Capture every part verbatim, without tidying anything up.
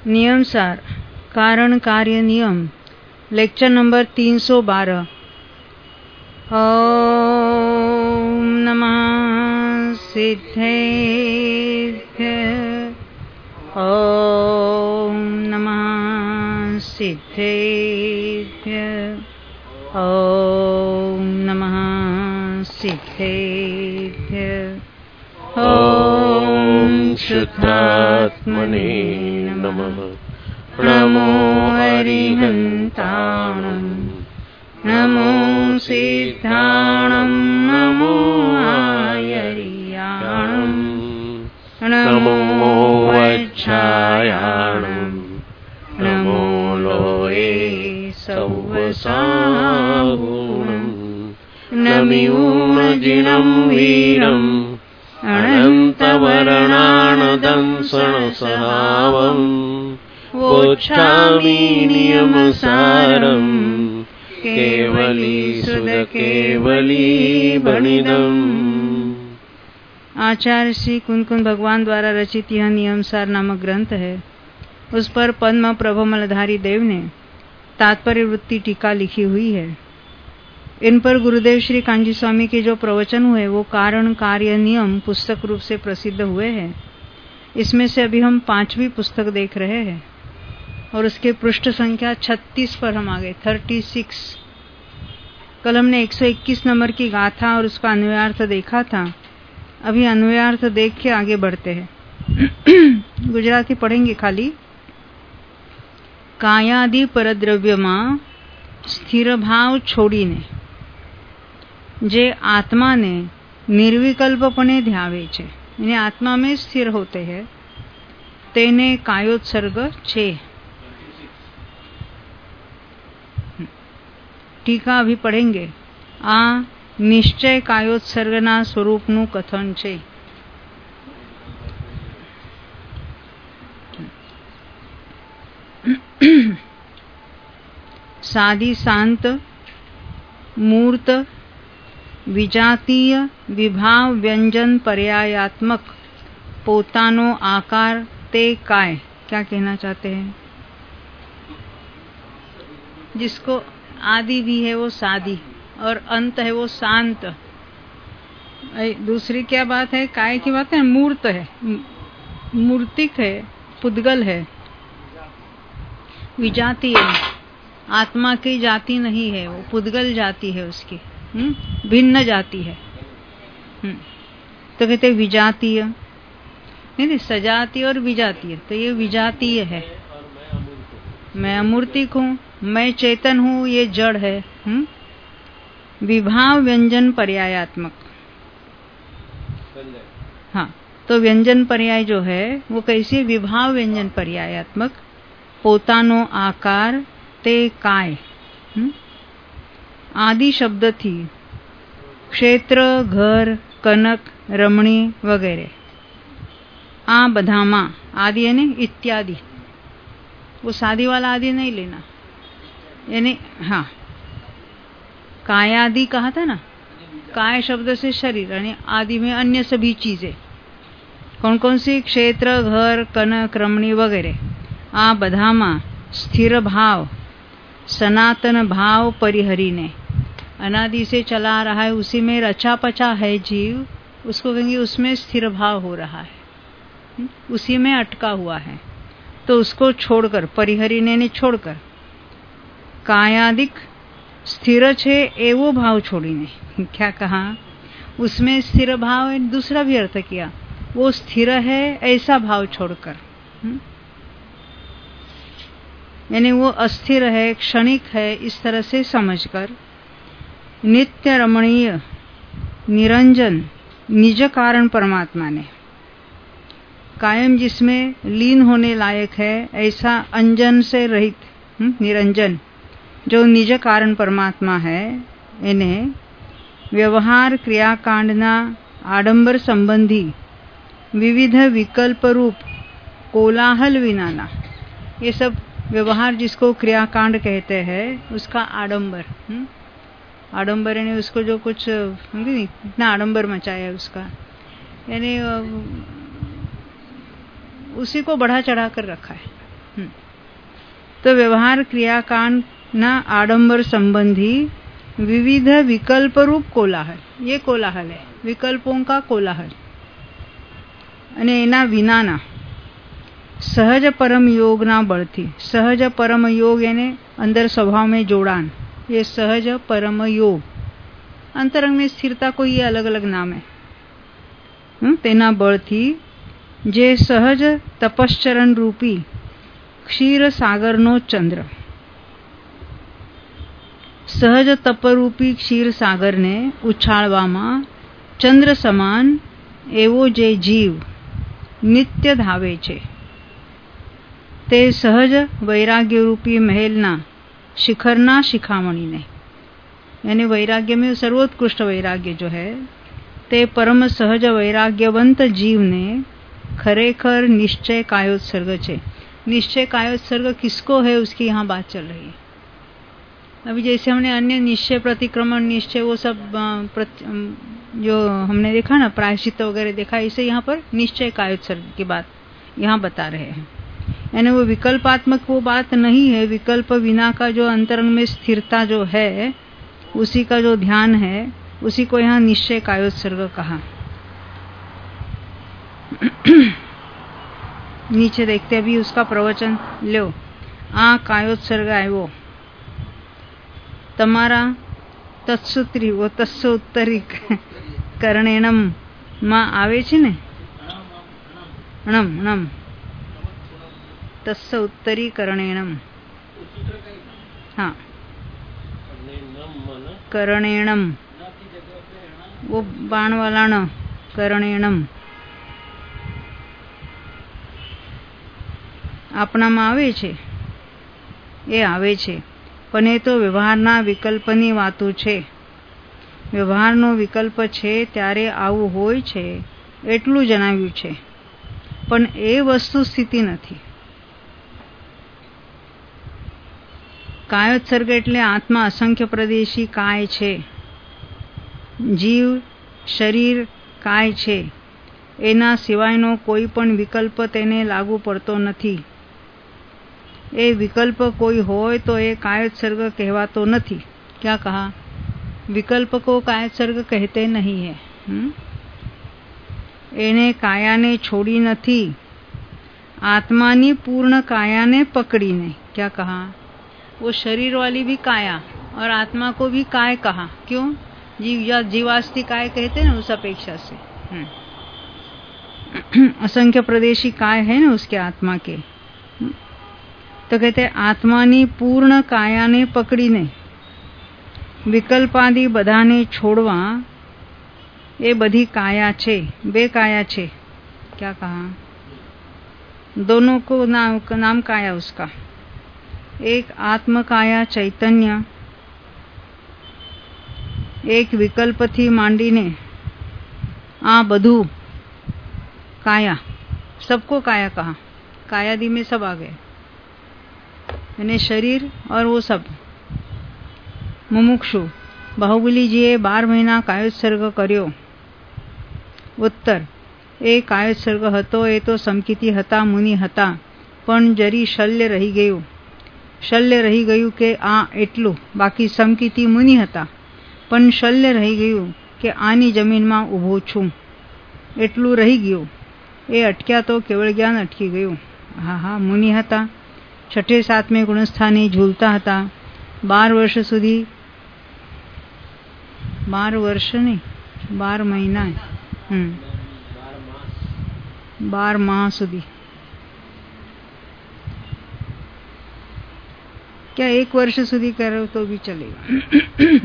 नियम सार कारण कार्य नियम लेक्चर नंबर तीन सौ बारह। ओम नमः सिद्धेभ्य ओम नमः सिद्धेभ्य ओम नमः सिद्धेभ्य ओम शुद्धात्मने नमः। नमो अरिहन्ताणं नमो सिद्धाणं नमो आयर्याणं नमो वज्रायाणं नमो लोये सौवसाहुणं नमिऊमजिनं वीरम् अनन्तवर्णानदंसणसहावम् वोच्छामि नियमसारम् केवली सुधकेवली बणिदम्। आचार्य श्री कुंकुन भगवान द्वारा रचित यह नियमसार नामक ग्रंथ है। उस पर पद्म प्रभमलधारी देव ने तात्पर्य वृत्ति टीका लिखी हुई है। इन पर गुरुदेव श्री कांजी स्वामी के जो प्रवचन हुए वो कारण कार्य नियम पुस्तक रूप से प्रसिद्ध हुए हैं। इसमें से अभी हम पांचवी पुस्तक देख रहे हैं और उसके पृष्ठ संख्या छत्तीस पर हम आ गए, छत्तीस। कल हमने एक सौ इक्कीस नंबर की गाथा और उसका अन्वयार्थ देखा था। अभी अन्वयार्थ देख के आगे बढ़ते हैं। गुजराती पढ़ेंगे खाली। कायादि परद्रव्यમાં સ્થિર ભાવ છોડીને જે આત્માને નિર્વિકલ્પપણે ध्यावे છે, यानी आत्मा में स्थिर होते हैं, तेने कायोत्सर्ग छे। टीका अभी पढ़ेंगे। आ निश्चय कायोत्सर्गना स्वरूपનું કથન છે। सादी शांत मूर्त विजातीय विभाव व्यंजन पर्यायात्मक पोतानो आकार ते काय। क्या कहना चाहते हैं? जिसको आदि भी है वो सादी और अंत है वो शांत। दूसरी क्या बात है? काय की बात है, मूर्त है, मूर्तिक है, पुद्गल है। विजातीय आत्मा की जाति नहीं है, वो पुद्गल जाति है उसकी, हुँ? भिन्न जाति है। हुँ? तो कहते विजातीय, नहीं सजातीय और विजातीय। तो ये विजातीय है। मैं अमूर्तिक हूँ, मैं चेतन हूँ, ये जड़ है। हुँ? विभाव व्यंजन पर्यायात्मक। हाँ, तो व्यंजन पर्याय जो है वो कैसी? विभाव व्यंजन पर्यायात्मक। पोतानो आकार ते काय। आदि शब्द थी क्षेत्र, घर, कनक, रमणी वगैरह। आ बधामा आदि यानी इत्यादि। वो शादी वाला आदि नहीं लेना, यानी हाँ कायादि कहा था ना। काय शब्द से शरीर, यानी आदि में अन्य सभी चीजें। कौन कौन सी? क्षेत्र, घर, कनक, रमणी वगैरह। आ बधामा स्थिर भाव सनातन भाव परिहरीने, अनादि से चला रहा है, उसी में रचा पचा है जीव, उसको कहेंगे उसमें स्थिर भाव हो रहा है, उसी में अटका हुआ है। तो उसको छोड़कर, परिहरीने ने छोड़कर, कायादिक स्थिर छे एवो भाव छोड़ीने। क्या कहा? उसमें स्थिर भाव है। दूसरा भी अर्थ किया, वो स्थिर है ऐसा भाव छोड़कर, यानी वो अस्थिर है, क्षणिक है, इस तरह से समझकर नित्य रमणीय निरंजन निज कारण परमात्मा ने, कायम जिसमें लीन होने लायक है, ऐसा अंजन से रहित निरंजन जो निज कारण परमात्मा है, इन्हें व्यवहार क्रियाकांडना आडंबर संबंधी विविध विकल्प रूप कोलाहल विनाना। ये सब व्यवहार जिसको क्रियाकांड कहते हैं, उसका आडंबर, आडंबर यानी उसको जो कुछ इतना आडंबर मचाया है उसका, यानी उसी को बढ़ा चढ़ा कर रखा है। तो व्यवहार क्रियाकांड ना आडंबर संबंधी विविध विकल्प रूप कोलाहल, ये कोलाहल है, विकल्पों का कोलाहल। અને એના વિનાના સહજ પરમ યોગના બળથી, સહજ પરમ યોગ એને અંદર સ્વભાવ में जोड़ान, ये सहज परम योग, अंतरंग में स्थिरता को ये अलग अलग नाम है। तेना बळथी जे सहज तपश्चरण रूपी क्षीर सागरनो चंद्र, सहज तपरूपी क्षीर सागरने उछाळवामां चंद्र સમાન એવો જે જીવ નિત્ય ધાવે છે, તે સહજ વૈરાગ્યરૂપી મહેલના શિખરના શિખામણીને, यानी वैराग्य में सर्वोत्कृष्ट वैराग्य जो है, ते परम सहज वैराग्यवंत जीव ने खरेखर निश्चय कायोत्सर्ग छे। निश्चय कायोत्सर्ग किसको है, उसकी यहाँ बात चल रही है। अभी जैसे हमने अन्य निश्चय, प्रतिक्रमण निश्चय, वो सब जो हमने देखा ना, प्रायश्चित वगैरह देखा, इसे यहाँ पर निश्चय कायोत्सर्ग की बात यहाँ बता रहे हैं। यानी वो विकल्पात्मक वो बात नहीं है, विकल्प विना का जो अंतरंग में स्थिरता जो है, उसी का जो ध्यान है, उसी को यहाँ निश्चय कायोत्सर्ग कहा। नीचे देखते अभी उसका प्रवचन लो। आ कायोत्सर्ग आयो तमारा तत्सूत्री, वो तत्सोत्तरी करणेणम માં આવે છે ને, ણમ ણમ तस्य उत्तरीकरणेणम, हाँ करणेणम, वो बाण वाला न, करणेणम આપણામાં આવે છે, એ આવે છે, પણ એ તો વ્યવહારના વિકલ્પની વાતો છે। વ્યવહારનો વિકલ્પ છે ત્યારે આવું હોય છે એટલું જણાવ્યું છે, પણ એ વસ્તુ સ્થિતિ નથી। કાયોત્સર્ગ એટલે આત્મા અસંખ્ય પ્રદેશી કાય છે, જીવ શરીર કાય છે, એના સિવાયનો કોઈ પણ વિકલ્પ તેને લાગુ પડતો નથી। એ વિકલ્પ કોઈ હોય તો એ કાયોત્સર્ગ કહેવાતો નથી। क्या कहा? विकल्प को कायोत्सर्ग कहते नहीं है। हुँ? एने कायाने छोड़ी नहीं, आत्मानी पूर्ण कायाने पकड़ी नहीं। क्या कहा? वो शरीर वाली भी काया और आत्मा को भी काय कहा। क्यों? जीव या जीवास्ति काय कहते हैं ना, उस अपेक्षा से। असंख्य प्रदेशी काय है ना उसके आत्मा के, तो कहते आत्मानी पूर्ण कायाने पकड़ीने विकल्पादि बधाने छोड़वा, ये बधी काया छे, बे काया छे। क्या कहा? दोनों को नाम, नाम काया उसका, एक आत्म काया चैतन्य, एक विकल्प थी मांडीने आ बधु काया, सबको काया कहा। कायादि में सब आ गए, यानी शरीर और वो सब। मुमुक्षु बाहुबलीजीए बार महीना कायोत्सर्ग कर्यो। उत्तर, ए कायोत्सर्ग हतो ए तो समकीति हता, मुनि हता, पण जरी शल्य रही गयु। शल्य रही गयु के आ एटलू, बाकी समकीति मुनि हता, पण शल्य रही गयु के आनी जमीन में उभो छू, एटलू रही गयु। ए अटक्या तो केवल ज्ञान अटकी गयु। हाँ हाँ, मुनि हता, छठे सातमे गुणस्थाने झूलता हता, बार वर्ष सुधी, बार वर्ष नहीं, बार महीना, हम्म बार माह सुधी। क्या एक वर्ष सुधी करो तो भी चलेगा।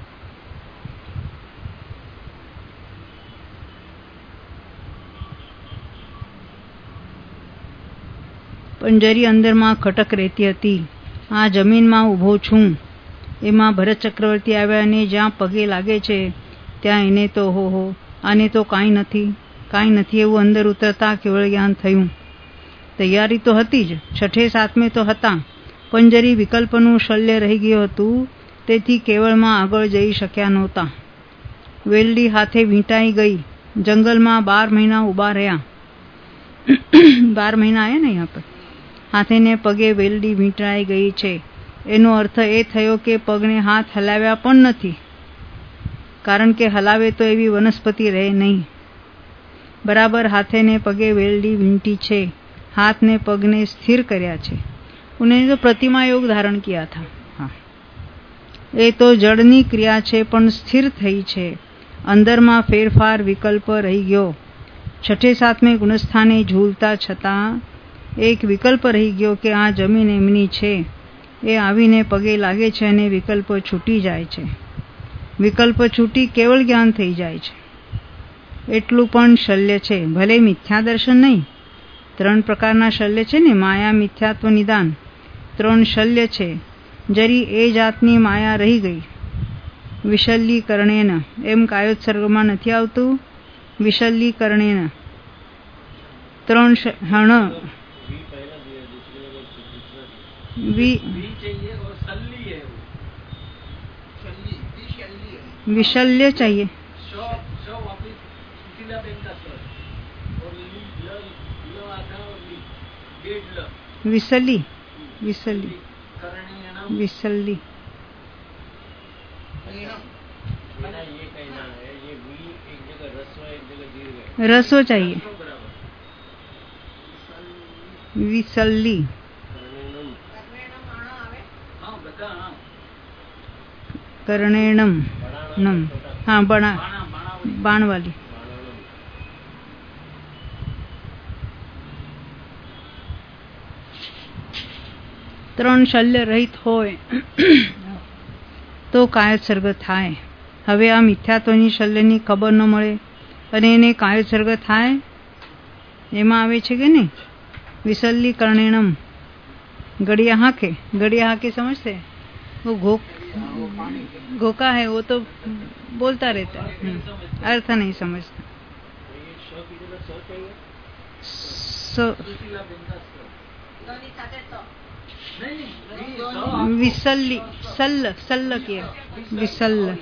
पंजरी अंदर में खटक रहती हती, आ जमीन में उभो छूं। एमां भरत चक्रवर्ती आव्या ने ज्यां पगे लागे छे त्यां एने तो हो हो आने तो काई नथी, काई नथी एवुं अंदर उतरता केवल ज्ञान थयुं। तैयारी तो हती ज, छठे सातमे तो हता, पंजरी विकल्पनुं शल्य रही गयुं हतुं, तेथी केवळमां आगळ जई शक्या नहोता। वेलडी हाथे वींटाई गई, जंगल में बार महीना उभा रह्या। बार महीना आया ना यहाँ पर, હાથેને પગે વેલડી વીંટળાઈ ગઈ છે. એનો અર્થ એ થયો કે પગને હાથ હલાવ્યા પણ નથી, કારણ કે હલાવે તો એવી વનસ્પતિ રહે નહીં. બરાબર હાથેને પગે વેલડી વીંટી છે, હાથને પગને स्थिर કર્યા છે. उन्होंने तो प्रतिमा योग धारण किया था. हाँ, એ તો જડની ક્રિયા છે પણ સ્થિર થઈ છે. અંદરમાં ફેરફાર વિકલ્પ રહી ગયો. છઠ્ઠે સાતમે ગુણસ્થાને ઝૂલતા છતાં એક વિકલ્પ રહી ગયો કે આ જમીન એમની છે. એ આવીને પગે લાગે છે અને વિકલ્પ છૂટી જાય છે. વિકલ્પ છૂટી કેવળ જ્ઞાન થઈ જાય છે. એટલું પણ શલ્ય છે, ભલે મિથ્યા દર્શન નહીં. ત્રણ પ્રકારના શલ્ય છે ને, માયા, મિથ્યાત્વ, નિદાન. ત્રણ શલ્ય છે. જરી એ જાતની માયા રહી ગઈ. વિશલ્યીકરણેન, એમ કાયોત્સર્ગમાં નથી આવતું? વિશલ્યીકરણેન ત્રણ હણ विशल्य चाहिए. विसली विसली विसली रसो चाहिए. विसली कर्णेणम नम. हाँ, बना बाण वाली. ત્રણ શલ્ય રહિત હોય તો કાયોત્સર્ગ થાય. હવે આ મિથ્યાત્વની શલ્યની ખબર ન મળે અને એને કાયોત્સર્ગ થાય, એમાં આવે છે કે નહીં? विसल्लीकरणेणम. गड़िया हाके, गड़िया हाके समझते हैं? वो घो घोका है, वो तो बोलता रहता है, अर्थ नहीं समझता. सो विसल्ली सल्ल सल्ल किया, विसल्ल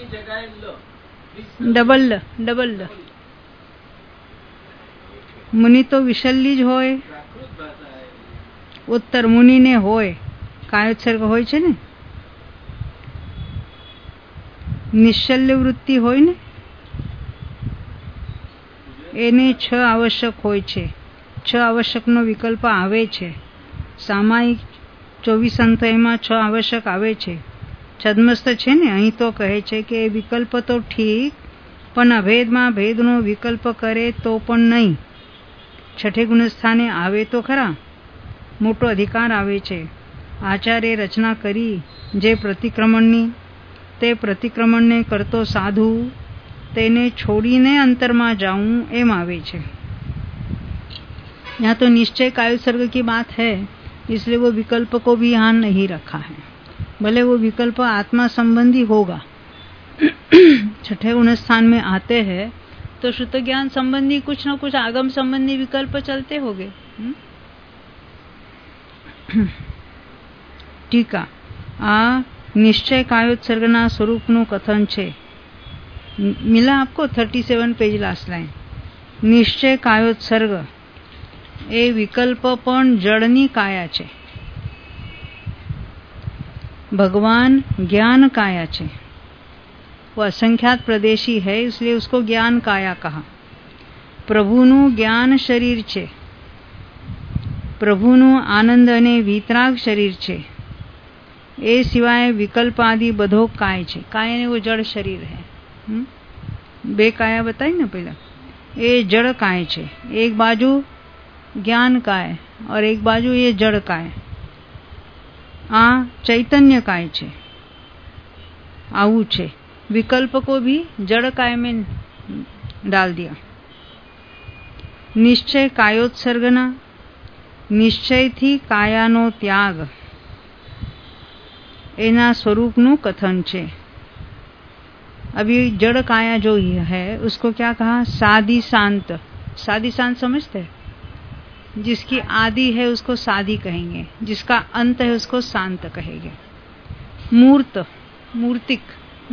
डबल डबल. मुनि तो विशल्ली જ હોય. ઉત્તર મુનિને હોય, કાયોત્સર્ગ હોય છે ને. નિશ્ચલ્ય વૃત્તિ હોય ને, એને છ આવશ્યક હોય છે. છ આવશ્યકનો વિકલ્પ આવે છે. સામાયિક ચોવીસ અંતો એમાં છ આવશ્યક આવે છે. છદ્મસ્ત છે ને, અહીં તો કહે છે કે વિકલ્પ તો ઠીક, પણ અભેદમાં ભેદનો વિકલ્પ કરે તો પણ નહીં. છઠ્ઠે ગુણસ્થાને આવે તો ખરા, મોટો અધિકાર આવે છે. આચાર્ય રચના કરી જે પ્રતિક્રમણની, તે પ્રતિક્રમણને કરતો સાધુ તેને છોડીને અંતરમાં जाऊं એમ આવે છે. यहाँ तो निश्चय कायोत्सर्ग की बात है, इसलिए वो विकल्प को भी यहाँ नहीं रखा है, भले वो विकल्प आत्मा संबंधी होगा. छठे गुणस्थान में आते हैं तो शुद्ध ज्ञान संबंधी कुछ न कुछ आगम संबंधी विकल्प चलते होंगे. टीका. आ निश्चय कायोत्सर्गना स्वरूपનું કથન છે. मिला आपको सैंतीस पेज लास्ट लाइन. निश्चय कायोत्सर्ग એ વિકલ્પ પણ જળની કાયા છે. भगवान ज्ञान काया છે. वो असंख्यात प्रदेशी है, इसलिए उसको ज्ञान काया कहा. प्रभुનું જ્ઞાન શરીર છે. પ્રભુનું આનંદ અને વિતરાગ શરીર છે. એ સિવાય વિકલ્પ આદि બધો કાય છે. કાય ને वो जड़ शरीर है. બે કાયા बताई ना पहला. ये जड़ काय છે. एक बाजू ज्ञान काय और एक बाजू ये जड़ काय. आ चैतन्य काय છે. आવું છે. विकल्प को भी जड़ काय में डाल दिया. निश्चय कायोत्सर्गना, निश्चयથી કાયાનો ત્યાગ એના स्वरूपનું कथन છે. अभी जड़ काया जो है उसको क्या कहा? सादी शांत. सादी शांत समझते हैं? जिसकी आदि है उसको सादी कहेंगे, जिसका अंत है उसको शांत कहेंगे. मूर्त, मूर्तिक,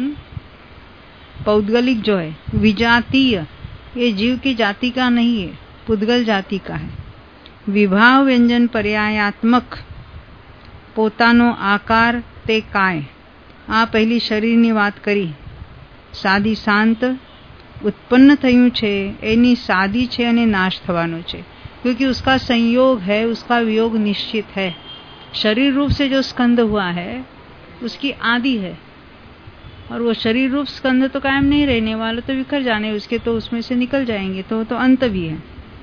पौद्गलिक जो है. विजातीय, ये जीव की जाति का नहीं है, पुद्गल जाति का है. વિભાવ વ્યંજન પર્યાયાત્મક પોતાનો આકાર તે કાય. આ પહેલી શરીરની વાત કરી. સાદી શાંત उत्पन्न થયું છે એની સાદી છે અને નાશ થવાનો છે, क्योंकि उसका संयोग है, उसका वियोग निश्चित है. शरीर रूप से जो स्कंद हुआ है उसकी आदि है, और वो शरीर रूप स्कंद तो कायम नहीं रहने वाला, तो विखर जाने उसके, तो उसमें से निकल जाएंगे, तो तो अंत भी है.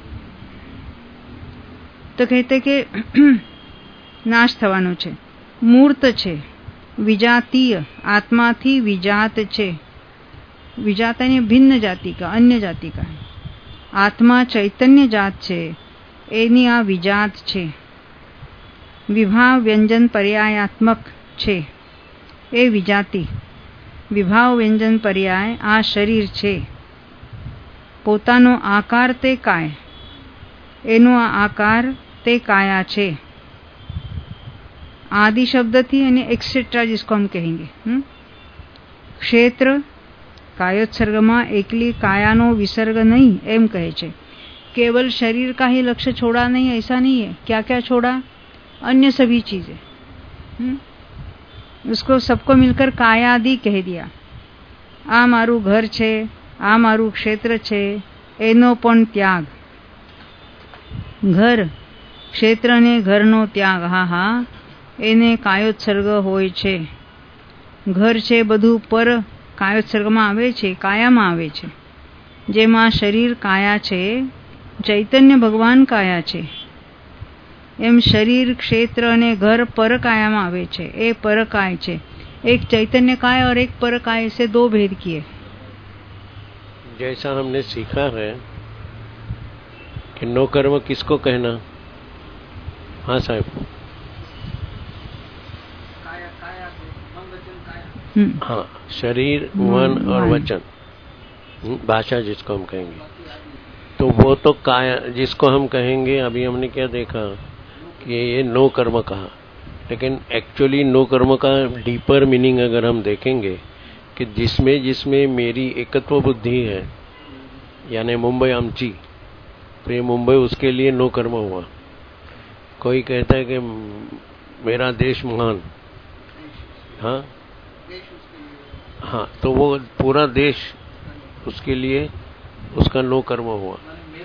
तो कहते कि नाश થવાનો છે. મૂર્ત છે, विजातीय आत्मा थी विजात છે. विजात यानी भिन्न जाति का, अन्य जाति का. आत्मा चैतन्य जात છે એની આ વિજાત છે. વિભાવ વ્યંજન પર્યાયાત્મક છે એ વિજાતિ. વિભાવ વ્યંજન પર્યાય આ શરીર છે. પોતાનો આકાર તે કાય, એનો આ આકાર તે કાયા છે. आदि शब्द थी यानी एक्सेट्रा जिसको हम कहेंगे. हुँ? क्षेत्र कायोत्सर्ग में एकली कायानो विसर्ग नहीं एम कहे छे. केवल शरीर का ही लक्ष्य छोड़ा नहीं, ऐसा नहीं है. क्या क्या छोड़ा? अन्य सभी चीजें. हुँ? उसको सबको मिलकर कायादि कह दिया. आ मारू घर छे, आ मारू क्षेत्र छे, एनो पण त्याग. घर क्षेत्र ने घरनो त्याग, हा हा એને કાયોત્સર્ગ હોય છે. ઘર છે બધું પર કાયોત્સર્ગમાં આવે છે, કાયામાં આવે છે. જેમાં શરીર કાયા છે, ચૈતન્ય ભગવાન કાયા છે, એમ શરીર ક્ષેત્ર અને ઘર પરકાયામાં આવે છે. એ પરકાય છે. एक चैतन्य काय और एक पर काय से दो भेद किए. जैसा हमने सीखा है कि नो कर्म किसको कहना? हाँ साहब. हाँ, शरीर, मन और वचन, भाषा जिसको हम कहेंगे, तो वो तो काया जिसको हम कहेंगे. अभी हमने क्या देखा कि ये नो कर्म कहा, लेकिन एक्चुअली नो कर्म का डीपर मीनिंग अगर हम देखेंगे कि जिसमें जिसमें मेरी एकत्व बुद्धि है, यानी मुंबई आमची, तो ये मुंबई उसके लिए नो कर्म हुआ. कोई कहता है कि मेरा देश महान, हाँ हाँ, तो वो पूरा देश उसके लिए उसका नो कर्म हुआ.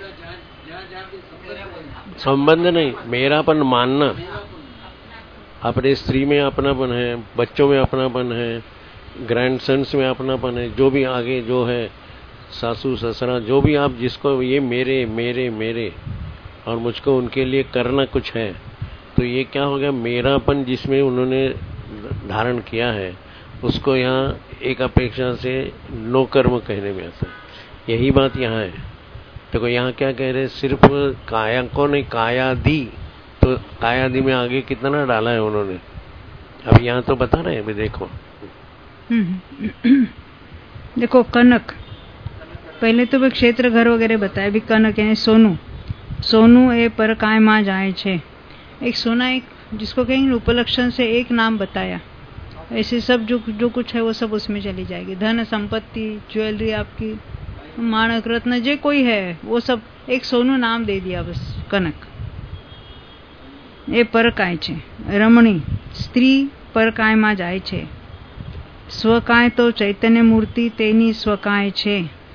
संबंध नहीं, मेरापन मानना. अपने स्त्री में अपनापन है, बच्चों में अपनापन है, ग्रैंडसन्स में अपनापन है, जो भी आगे जो है, सासू ससुरा, जो भी आप जिसको ये मेरे मेरे मेरे और मुझको उनके लिए करना कुछ है, तो ये क्या हो गया? मेरापन जिसमें उन्होंने धारण किया है, उसको यहाँ एक अपेक्षा से नो कर्म कहने में आता है. यही बात यहाँ है. देखो यहाँ क्या कह रहे हैं? सिर्फ काया को नहीं, कायादि. तो कायादि में आगे कितना डाला है उन्होंने. अब यहाँ तो बता रहे हैं. अभी देखो देखो कनक, पहले तो वे क्षेत्र घर वगैरह बताया. भी कनक यानी सोनू. सोनू ए पर काय मां जाए छे. एक सोना, एक जिसको कहेंगे उपलक्षण से एक नाम बताया. ऐसे सब जो जो कुछ है वो सब उसमें चली जाएगी. धन संपत्ति, ज्वेलरी आपकी, माणक रत्न, जो कोई है वो सब एक सोनू नाम दे दिया बस, कनक. એ પરકાય છે. રમણી સ્ત્રી પરકાયમાં જાય છે. સ્વકાય તો ચૈતન્ય મૂર્તિ તેની સ્વકાય છે.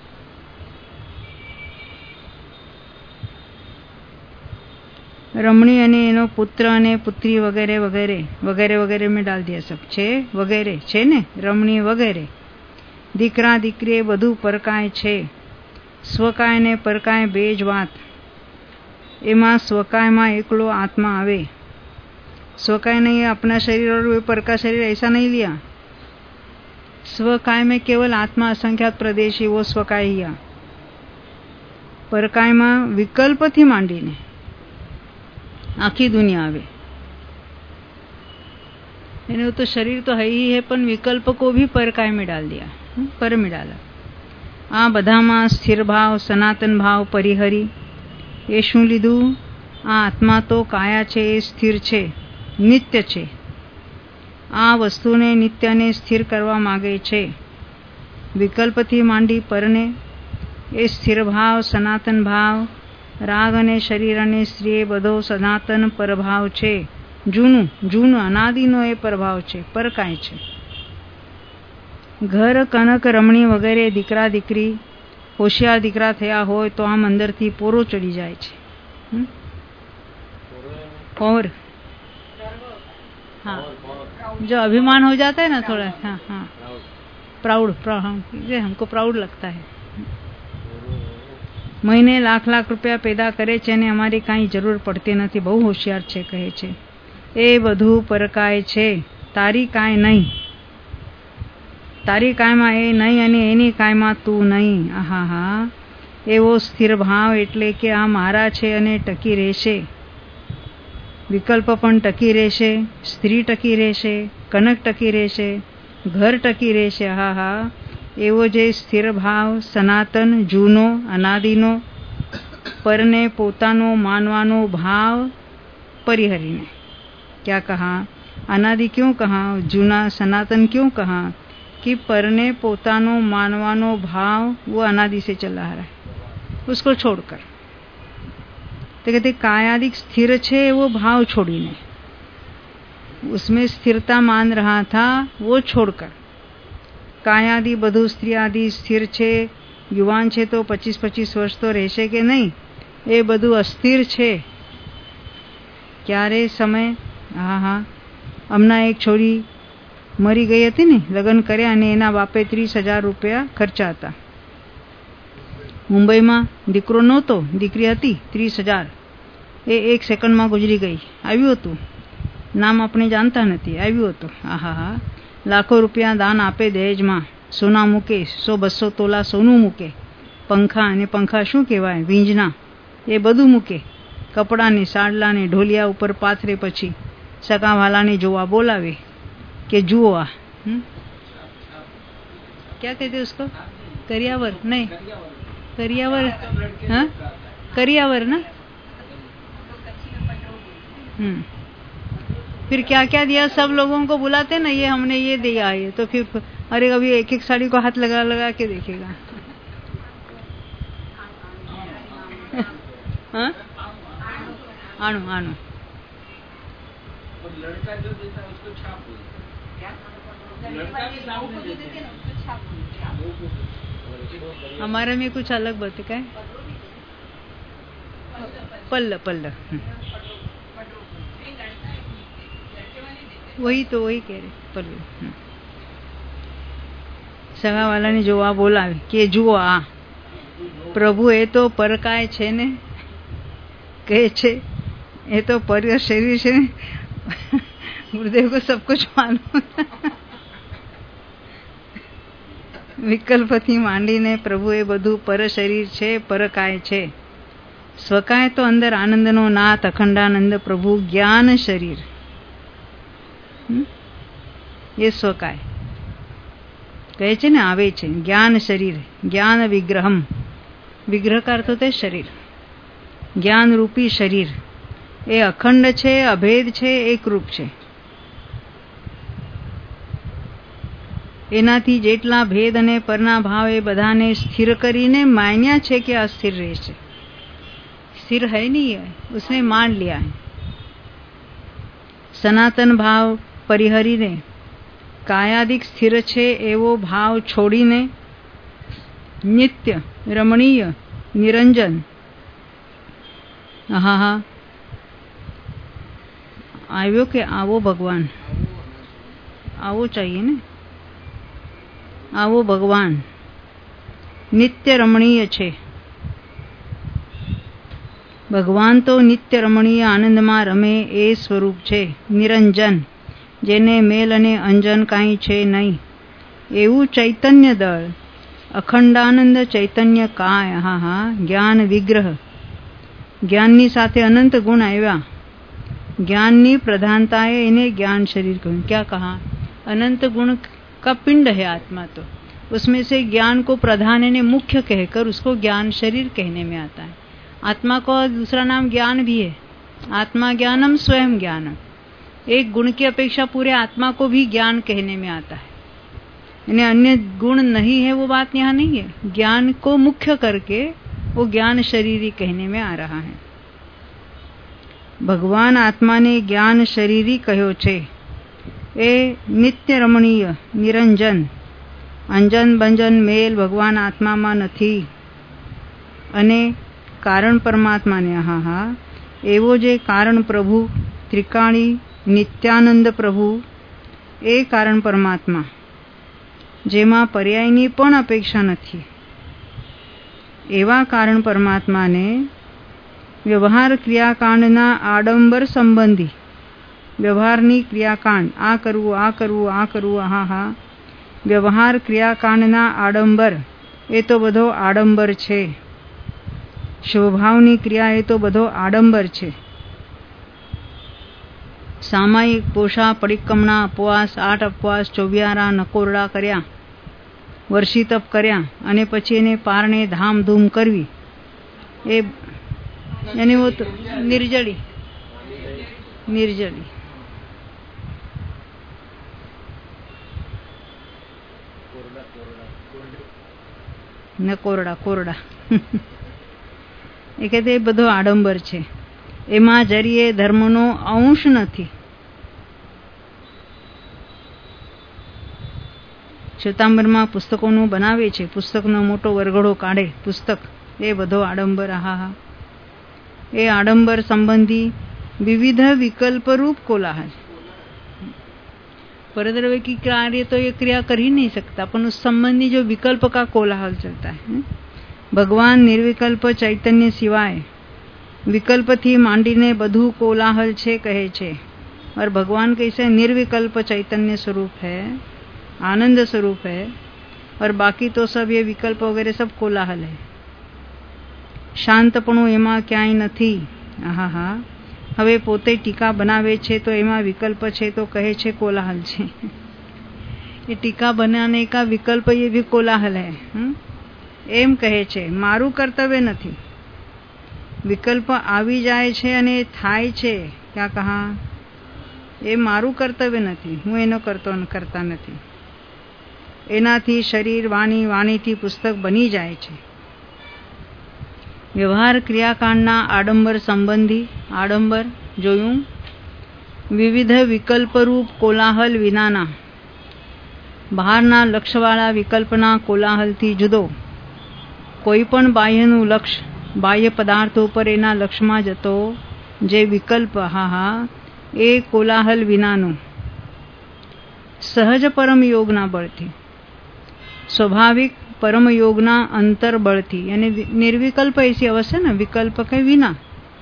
रमणी અને એનો પુત્ર અને પુત્રી વગેરે વગેરે વગેરે વગેરે में डाल दिया सब. છે વગેરે છે ને, રમણી વગેરે. દીકરા દીકરી બધું પરકાય છે. સ્વકાય ને પરકાય બે જ વાત. એમાં स्वकायમાં એકલો आत्मा आवे. स्वकाय नहीं है अपना शरीर और वे पर का शरीर, ऐसा नहीं लिया. स्वकाय में केवल आत्मा असंख्यात प्रदेशी, वो स्वकाय हिया. परकायમાં विकल्पથી માંડીને आखी दुनिया आवे. यानी वो तो शरीर तो है ही है, पण विकल्प को भी परकाय में डाल दिया, पर में डाला. आ बधामा स्थिर भाव, सनातन भाव परिहरी. એ શું લીધું? આ આત્મા તો કાયા છે, એ સ્થિર છે, નિત્ય છે. આ વસ્તુને નિત્યને સ્થિર કરવા માગે છે. વિકલ્પથી માંડી પરને એ સ્થિર ભાવ, સનાતન ભાવ રાગ અને શરીર અને સ્ત્રી એ બધો સનાતન પરભાવ છે, જૂનું જૂનું અનાદિનો એ પ્રભાવ છે, પર કાંઈ છે. ઘર કનક રમણી વગેરે દીકરા દીકરી હોશિયાર દીકરા થયા હોય તો આમ અંદરથી પોરો ચડી જાય છે. और हाँ, जो अभिमान हो जाता है ना थोड़ा, हाँ हाँ, प्राउड, ये हमको प्राउड लगता है. મહિને લાખ લાખ રૂપિયા પેદા કરે છે અને અમારી કાંઈ જરૂર પડતી નથી, બહુ હોશિયાર છે કહે છે. એ બધું પરકાય છે, તારી કાંઈ નહીં, તારી કાંઈમાં એ નહીં અને એની કાંઈમાં તું નહીં. આહા હા, એવો સ્થિર ભાવ એટલે કે આ મારા છે અને ટકી રહેશે. વિકલ્પ પણ ટકી રહેશે, સ્ત્રી ટકી રહેશે, કનક ટકી રહેશે, ઘર ટકી રહેશે. હા હા, એવો જે સ્થિર ભાવ સનાતન જૂનો અનાદિનો પરને પોતાનો માનવાનો ભાવ પરિહરીને. क्या कहा? अनादि क्यों कहा? जूना सनातन क्यों कहा? कि परने पोतानो मानवानो भाव वो अनादि से चला आ रहा है, उसको छोड़कर. तो कहते कायादिक स्थिर छे वो भाव छोड़ीने, उसमें स्थिरता मान रहा था वो छोड़कर. कायादि બધું સ્ત્રી આદિ સ્થિર છે, યુવાન છે તો પચીસ પચીસ વર્ષ તો રહેશે કે નહીં, એ બધું અસ્થિર છે. ક્યારે સમય? હા હા, હમણાં એક છોરી મરી ગઈ હતી ને, લગ્ન કર્યા અને એના બાપે ત્રીસ હજાર રૂપિયા ખર્ચા હતા. મુંબઈમાં દીકરો નહોતો, દીકરી હતી. ત્રીસ હજાર એ એક સેકન્ડમાં ગુજરી ગઈ. આવ્યું હતું, નામ આપણે જાણતા નથી, આવ્યું હતું. હા હા હા, લાખો રૂપિયા દાન આપે દહેજમાં, સોના મૂકે, સો બસો તોલા સોનું મૂકે, પંખા અને પંખા શું કહેવાય વીંજના, એ બધું મૂકે, કપડાને સાડલાને ઢોલિયા ઉપર પાથરે, પછી સગાવાલાને જોવા બોલાવે કે જુઓ આ क्या कहते उसको, करियावर नहीं, करियावर, हाँ करियावर ना. हम्म फिर क्या क्या दिया, सब लोगों को बुलाते ना, ये हमने ये दिया है, तो फिर अरे कभी एक एक साड़ी को हाथ लगा लगा के देखेगा. हाँ आनो आनो, लड़का जो देता है उसको छाप दो. हमारे में कुछ अलग बात है. पल्ल पल्ल वही तो वही कह रहे पल्ल. सगा वाला ने जो आ बोला कि जुओ आ प्रभु એ તો પરકાય છે ને, કહે છે એ તો પર શરીર છે ને. गुरुदेव को सब कुछ मालूम. વિકલ્પથી માંડીને પ્રભુ એ બધું પર શરીર છે, પરકાય છે. સ્વકાય તો અંદર આનંદનો નાથ અખંડાનંદ પ્રભુ જ્ઞાન શરીર, એ સ્વકાય કહે છે ને, આવે છે જ્ઞાન શરીર, જ્ઞાન વિગ્રહમ, વિગ્રહ કા અર્થ હોતા શરીર, જ્ઞાન રૂપી શરીર એ અખંડ છે, અભેદ છે, એકરૂપ છે. એનાથી જેટલા ભેદ અને પરના ભાવ એ બધાને સ્થિર કરીને માન્યા છે કે અસ્થિર રહેશે. स्थिर है नहीं है, उसने मान लिया है. સનાતન ભાવ પરિહરીને કાયાદિક સ્થિર છે એવો ભાવ છોડીને નિત્ય રમણીય નિરંજન. હા હા, આવ્યો કે આવો ભગવાન, આવો चाहिए ને, આવો ભગવાન નિત્ય રમણીય છે. ભગવાન તો નિત્ય રમણીય આનંદમાં રમે એ સ્વરૂપ છે. નિરંજન, જેને મેલ અને અંજન કાંઈ છે નહીં, એવું ચૈતન્ય દળ, અખંડાનંદ ચૈતન્ય કાય. હા હા, જ્ઞાન વિગ્રહ, જ્ઞાનની સાથે અનંત ગુણ આવ્યા. ज्ञाननी प्रधानता है, इन्हें ज्ञान शरीर कहूँ. क्या कहा? अनंत गुण का पिंड है आत्मा, तो उसमें से ज्ञान को प्रधान यानी मुख्य कहकर उसको ज्ञान शरीर कहने में आता है. आत्मा को दूसरा नाम ज्ञान भी है. आत्मा ज्ञानम स्वयं ज्ञानम. एक गुण की अपेक्षा पूरे आत्मा को भी ज्ञान कहने में आता है. यानी अन्य गुण नहीं है वो बात यहाँ नहीं है. ज्ञान को मुख्य करके वो ज्ञान शरीरी कहने में आ रहा है। भगवान आत्मा ने ज्ञान शरीरी कह्यो छे। ए नित्य रमणीय निरंजन अंजन બંજન મેલ ભગવાન આત્મામાં નથી અને કારણ પરમાત્માને હા હા એવો જે કારણ પ્રભુ ત્રિકાળી નિત્યાનંદ પ્રભુ એ કારણ પરમાત્મા જેમાં પર્યાયની પણ અપેક્ષા નથી એવા કારણ પરમાત્માને વ્યવહાર ક્રિયાકાંડના આડંબર સંબંધી વ્યવહારની ક્રિયાકાંડ આ કરવું આ કરવું આ કરવું હા હા व्यवहार क्रियाकांडना आडंबर ए तो बधो आडंबर छे। स्वभावनी क्रिया ए तो बधो आडंबर छे। सामायिक पोषा परिक्रमणा उपवास आठ उपवास चौबियारा नकोरड़ा कर्या वर्षी तप कर्या अने पछी एने पारणे धामधूम करवी ए एने वो तो निर्जली निर्जली न कोरडा कोरडा ए कहते बधो आडंबर छे एमां जरीए धर्मनो अंश नथी। श्वेतांबरमां पुस्तकोनुं बनावे छे पुस्तकनो मोटो वरघड़ो काढे पुस्तक ए बधो आडंबर हा हा ए आडंबर संबंधी विविध विकल्परूप कोलाहल परद्रव्य की कार्य तो ये क्रिया कर ही नहीं सकता पर उस संबंधी जो विकल्प का कोलाहल चलता है। भगवान निर्विकल्प चैतन्य सिवाय विकल्प थी मांडीने बधु कोलाहल छे कहे छे और भगवान कैसे निर्विकल्प चैतन्य स्वरूप है आनंद स्वरूप है और बाकी तो सब ये विकल्प वगैरह सब कोलाहल है। शांतपणु एमां क्यांय नथी। आहा हा हवे पोते टीका बनावे छे तो एमां विकल्प छे तो कहे छे कोलाहल छे। ये टीका बनाने का विकल्प ये भी कोलाहल है। हुँ? एम कहे छे मारू कर्तव्य नथी विकल्प आवी जाय छे अने थाय छे क्या कहा ए मारू कर्तव्य नथी हूँ एनो करतो करता नथी एनाथी शरीर वाणी वाणीथी पुस्तक बनी जाय छे। व्यवहार क्रियाकांडना आडंबर संबंधी आडंबर जोयुं विविध विकल्परूप कोलाहल विनाना बहारना लक्ष्यवाळा विकल्पना कोलाहलथी जुदो कोईपण बाह्यनुं लक्ष्य बाह्य पदार्थो पर एना लक्ष्यमां जतो जे विकल्प हा हा ए कोलाहल विनानो सहज परम योगना बळथी स्वाभाविक परम योगना अंतर बळथी यानी निर्विकल्प ऐसी अवस्था ना विकल्प के विना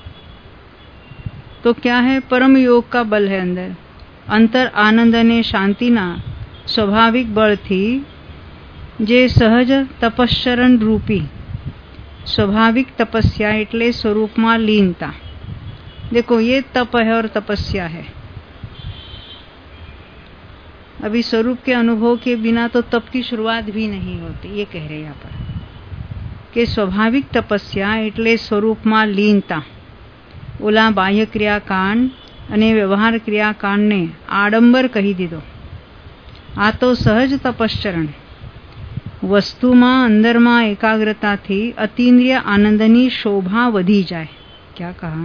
तो क्या है परम योग का बल है अंदर अंतर आनंद ने शांति ना स्वाभाविक बल थी जे सहज तपश्चरण रूपी स्वाभाविक तपस्या एटले स्वरूप में लीनता। देखो ये तप है और तपस्या है। अभी स्वरूप के अनुभव के बिना तो तप की शुरुआत भी नहीं होती ये कह रहे यहाँ पर कि स्वाभाविक तपस्या एटले स्वरूप में लीनता ओला बाह्य क्रियाकांड अने व्यवहार क्रियाकांड ने आडंबर कही दीधो। आ तो सहज तपश्चरण वस्तु में अंदर में एकाग्रता थी अतीन्द्रिय आनंदनी शोभा वधी जाए। क्या कहा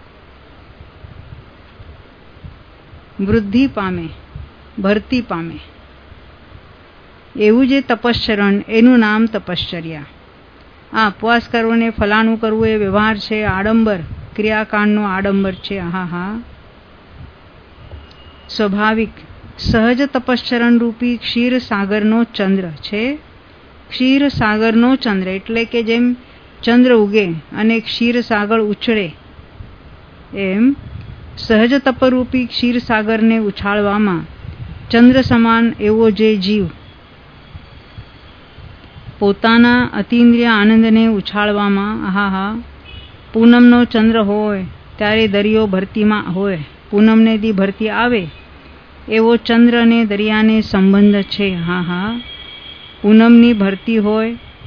वृद्धि पामे भरती पामे एवं जे तपश्चरण एनु नाम तपश्चर्या। आ उपवास करवो ने फलाणु करवू ए व्यवहार छे आडंबर क्रियाकांड नो आडंबर छे। हा हा स्वाभाविक सहज तपश्चरण रूपी क्षीर सागर नो चंद्र छे। क्षीर सागर नो चंद्र एटले के जेम चंद्र उगे अने क्षीर सागर उछळे एम सहज तपरूपी क्षीर सागर ने उछाळवामां चंद्र समान एवो जे जीव पोताना अतीन्द्रिय आनंद ने उछाळवामां आहा हा पूनमनो चंद्र होय त्यारे दरियो भरतीमां होय पूनम ने दी भरती आवे एवो चंद्र ने दरिया ने संबंध छे। हा हा पूनमनी भरती होय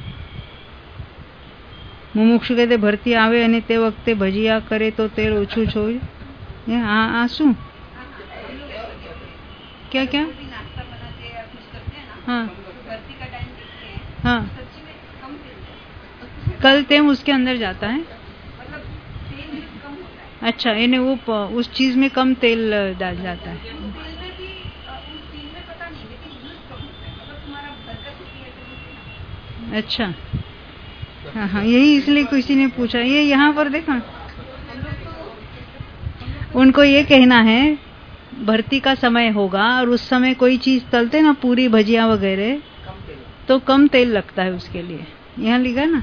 मुमुक्षु कहते भरती आवे अने ते वखते भजिया करे तो तेल ओछुं छोय। आ आ शुं क्या क्या हाँ हाँ कल तेल उसके अंदर जाता है। अच्छा, यानी वो उस चीज में कम तेल डाल जाता है। अच्छा, हाँ हाँ, यही इसलिए किसी ने पूछा। ये यहाँ पर देखा, उनको ये कहना है भर्ती का समय होगा और उस समय कोई चीज तलते ना, पूरी भजिया वगैरह, तो कम तेल लगता है उसके लिए। यहाँ लिखा ना,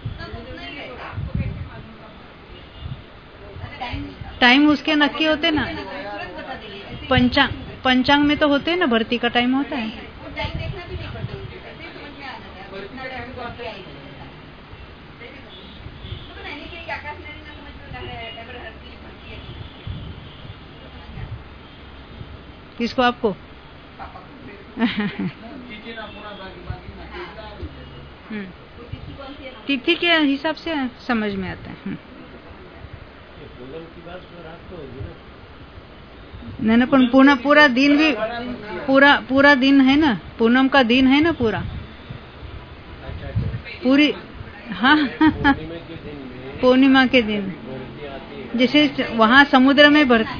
टाइम उसके नक्की होते ना, पंचांग पंचांग में तो होते हैं ना, भर्ती का टाइम होता है। किसको? आपको? तिथि के हिसाब से समझ में आता है। नहीं ना, पण पूरा पूरा दिन भी, पूरा पूरा दिन है ना, पूनम का दिन है ना पूरा, पूरी। हाँ, पूर्णिमा के दिन जैसे वहाँ समुद्र में भरती।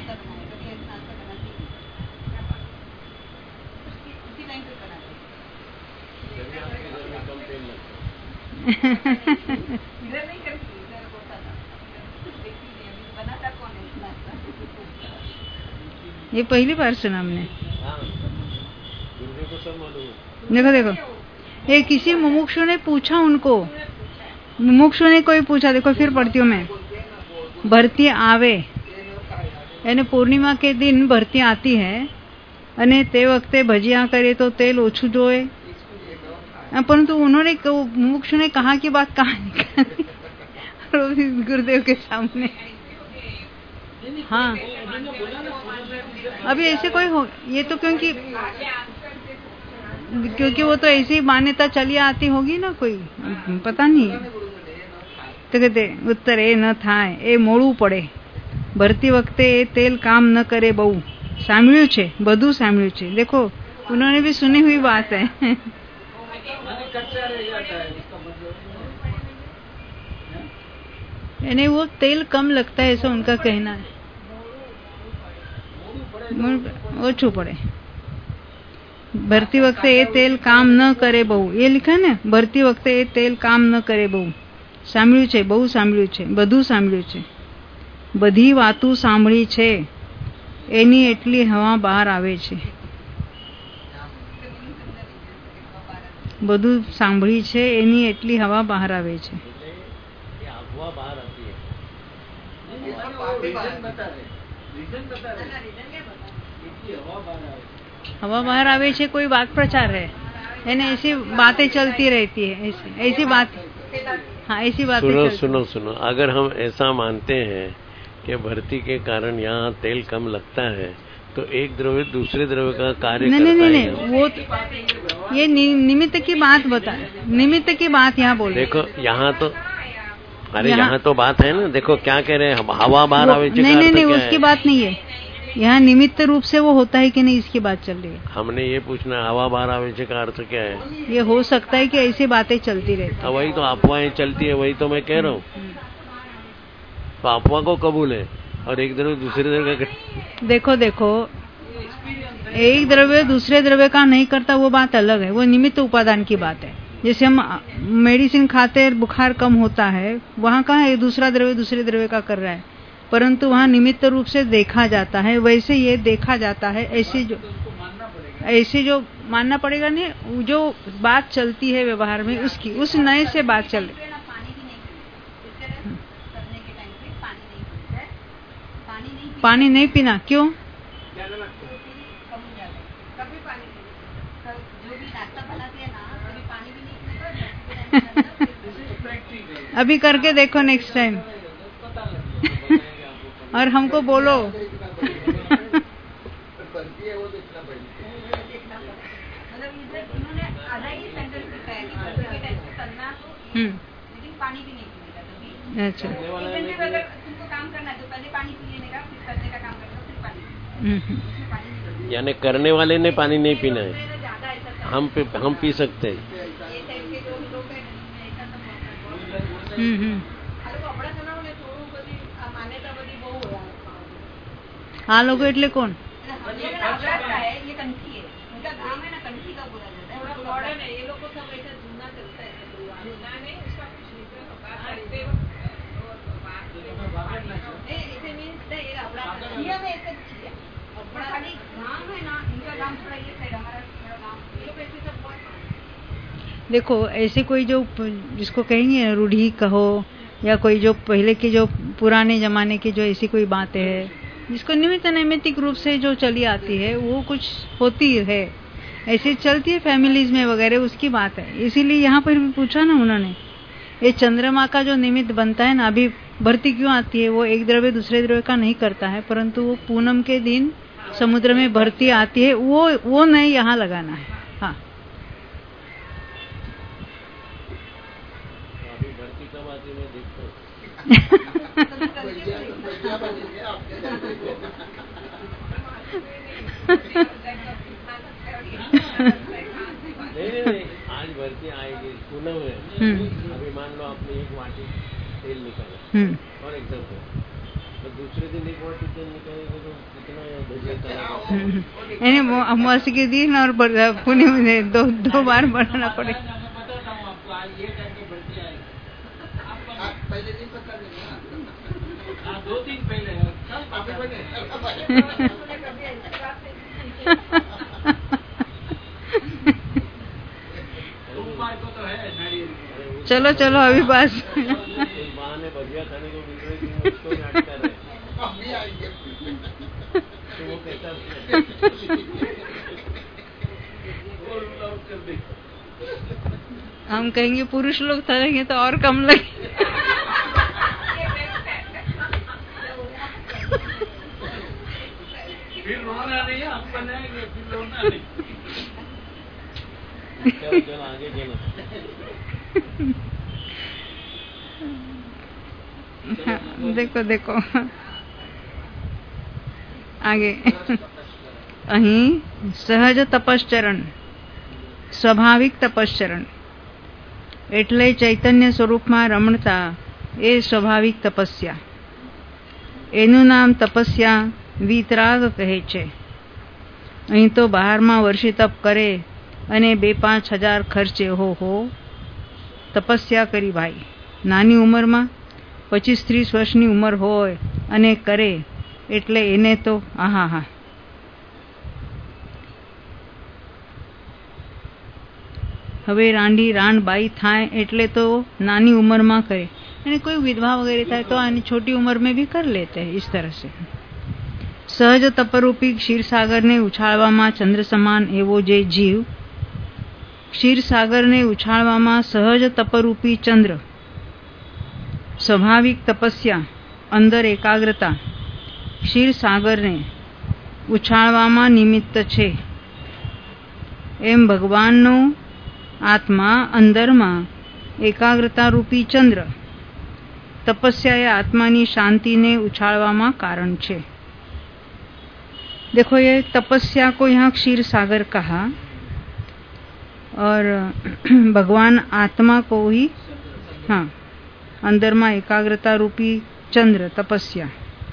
ये पहली बार सुना हमने। देखो देखो, ये किसी मुमुक्षु ने पूछा उनको, मुमुक्षु ने कोई पूछा, देखो फिर पढ़ती हूँ मैं। भर्ती आवे यानी पूर्णिमा के दिन भर्ती आती है અને તે વખતે ભજીયા करे तो तेल ओछू जोए, परंतु उन्होंने मुमुक्षु ने कहा की बात कहाँ निकाली गुरुदेव के सामने। हाँ, अभी ऐसे कोई हो, ये तो क्योंकि क्योंकि वो तो ऐसी मान्यता चली आती होगी ना, कोई पता नहीं। तो कहते उत्तर ए न थाय, ए मोड़ू पड़े, भरती वखते ए तेल काम न करे बहु। સાંભળ્યું છે, બધું સાંભળ્યું છે। देखो, उन्होंने भी सुनी हुई बात है। यानी वो तेल कम लगता है, ऐसा उनका कहना है। ओछू पड़े, भरती वखते ए तेल काम न करे बहु, ये लिखा है ना, भरती वखते ए तेल काम न करे बहु। સાંભળ્યું છે, બહુ સાંભળ્યું છે, બધું સાંભળ્યું છે, બધી વાતો સાંભળી છે, એની એટલી હવા બહાર આવે છે। બધું સાંભળી છે, એની એટલી હવા બહાર આવે છે। हवा बाहर आवे छे, कोई वाक प्रचार है, यानी ऐसी बातें चलती रहती है, ऐसी ऐसी बात। हाँ, ऐसी बातें। सुनो सुनो सुनो, अगर हम ऐसा मानते हैं कि भर्ती के कारण यहाँ तेल कम लगता है, तो एक द्रव्य दूसरे द्रव्य का कार्य नहीं, करता नहीं, है। नहीं, नहीं, वो तो, ये नि, निमित्त की बात बता, निमित्त की बात यहाँ बोल। देखो यहाँ तो, अरे यहाँ तो बात है ना, देखो क्या कह रहे हैं, हवा बाहर आवे। नहीं नहीं नहीं, उसकी बात नहीं है, यहाँ निमित्त रूप से वो होता है कि नहीं, इसकी बात चल रही है। हमने ये पूछना, हवा बाहर आवे का अर्थ क्या है? ये हो सकता है कि ऐसी बातें चलती रहती। वही तो अफवाहें चलती है, वही तो मैं कह रहा हूँ। तो अफवाह को कबूल है और एक द्रव्य दूसरे द्रव्य का। देखो देखो, एक द्रव्य दूसरे द्रव्य का नहीं करता, वो बात अलग है, वो निमित्त उपादान की बात है। जैसे हम मेडिसिन खाते बुखार कम होता है, वहाँ कहाँ है दूसरा द्रव्य दूसरे द्रव्य का कर रहा है, परंतु वहाँ निमित्त रूप से देखा जाता है। वैसे ये देखा जाता है, ऐसी जो ऐसी जो मानना पड़ेगा नहीं, जो बात चलती है व्यवहार में, उसकी उस नए से बात चल रही। पानी नहीं पीना क्यों? अभी करके देखो नेक्स्ट टाइम और हमको बोलो। हम्म, पानी भी नहीं पीने का कभी। अच्छा, अगर तुमको काम करना है तो पहले पानी पी लेने का, फिर करने का काम करना, फिर पानी। यानी करने वाले ने पानी नहीं पीना है, हम पे, हम पी सकते हैं। હમ હમ આ લોકો એટલે કોણ? देखो ऐसे कोई जो जिसको कहेंगे रूढ़ी कहो या कोई जो पहले के जो पुराने जमाने की जो ऐसी कोई बातें है जिसको निमित्त नैमित्तिक रूप से जो चली आती है वो कुछ होती है, ऐसे चलती है फैमिलीज में वगैरह, उसकी बात है। इसीलिए यहाँ पर भी पूछा ना उन्होंने, ये चंद्रमा का जो निमित्त बनता है ना, अभी भरती क्यों आती है? वो एक द्रव्य दूसरे द्रव्य का नहीं करता है, परंतु वो पूनम के दिन समुद्र में भरती आती है, वो वो नहीं यहाँ लगाना है। हाँ नहीं नहीं नहीं, आज भरती आएगी पूनम है। अभी मान लो आपने एक वाटी तेल निकाला और एकदम से तो दूसरे दिन एक वाटी तेल निकालेंगे तो कितना भजिया चला। अमावस्या के दिन और पूनम में दो दो बार बनाना पड़ेगा। दो दिन पहले चलो चलो अभी बस ने भजिया खाने को मिल रही थी, उसको याद कर रहे तो वो कैसा हम कहेंगे पुरुष लोग तलेंगे तो और कम लगे। फिर रोना नहीं, हम बनाएंगे फिर रोना नहीं। चलो चलो आगे चलो। हाँ, देखो देखो आगे અહીં સહજ તપશ્ચરણ, સ્વાભાવિક તપશ્ચરણ એટલે ચૈતન્ય સ્વરૂપમાં રમણતા એ સ્વાભાવિક તપસ્યા. એનું નામ તપસ્યા વિતરાગ કહે છે. અહીં તો બહારમાં વર્ષે તપ કરે અને બે પાંચ હજાર ખર્ચે હો હો તપસ્યા કરી ભાઈ. નાની ઉંમરમાં પચીસ ત્રીસ વર્ષની ઉંમર હોય અને કરે એટલે એને તો આહા હા. હવે રાંડી રાણ બાઈ થાય એટલે તો નાની उम्र करे, यानी कोई विधवा वगैरह था तो आनी छोटी उम्र में भी कर लेते हैं. इस तरह से सहज तपरूपी क्षीरसागर ने उछाळवामां चंद्र समान एवो जे जीव, क्षीरसागर ने उछाळवामां सहज तपरूपी चंद्र, स्वाभाविक तपस्या अंदर एकाग्रता क्षीरसागर ने उछाळवामां निमित्त छे. एम भगवाननो आत्मा अंदरमा एकाग्रता रूपी चंद्र तपस्या या आत्मा की शांति ने उछाळवामां कारण छे. देखो ये तपस्या को यहाँ क्षीर सागर कहा और भगवान आत्मा को ही हाँ अंदर में एकाग्रता रूपी चंद्र तपस्या.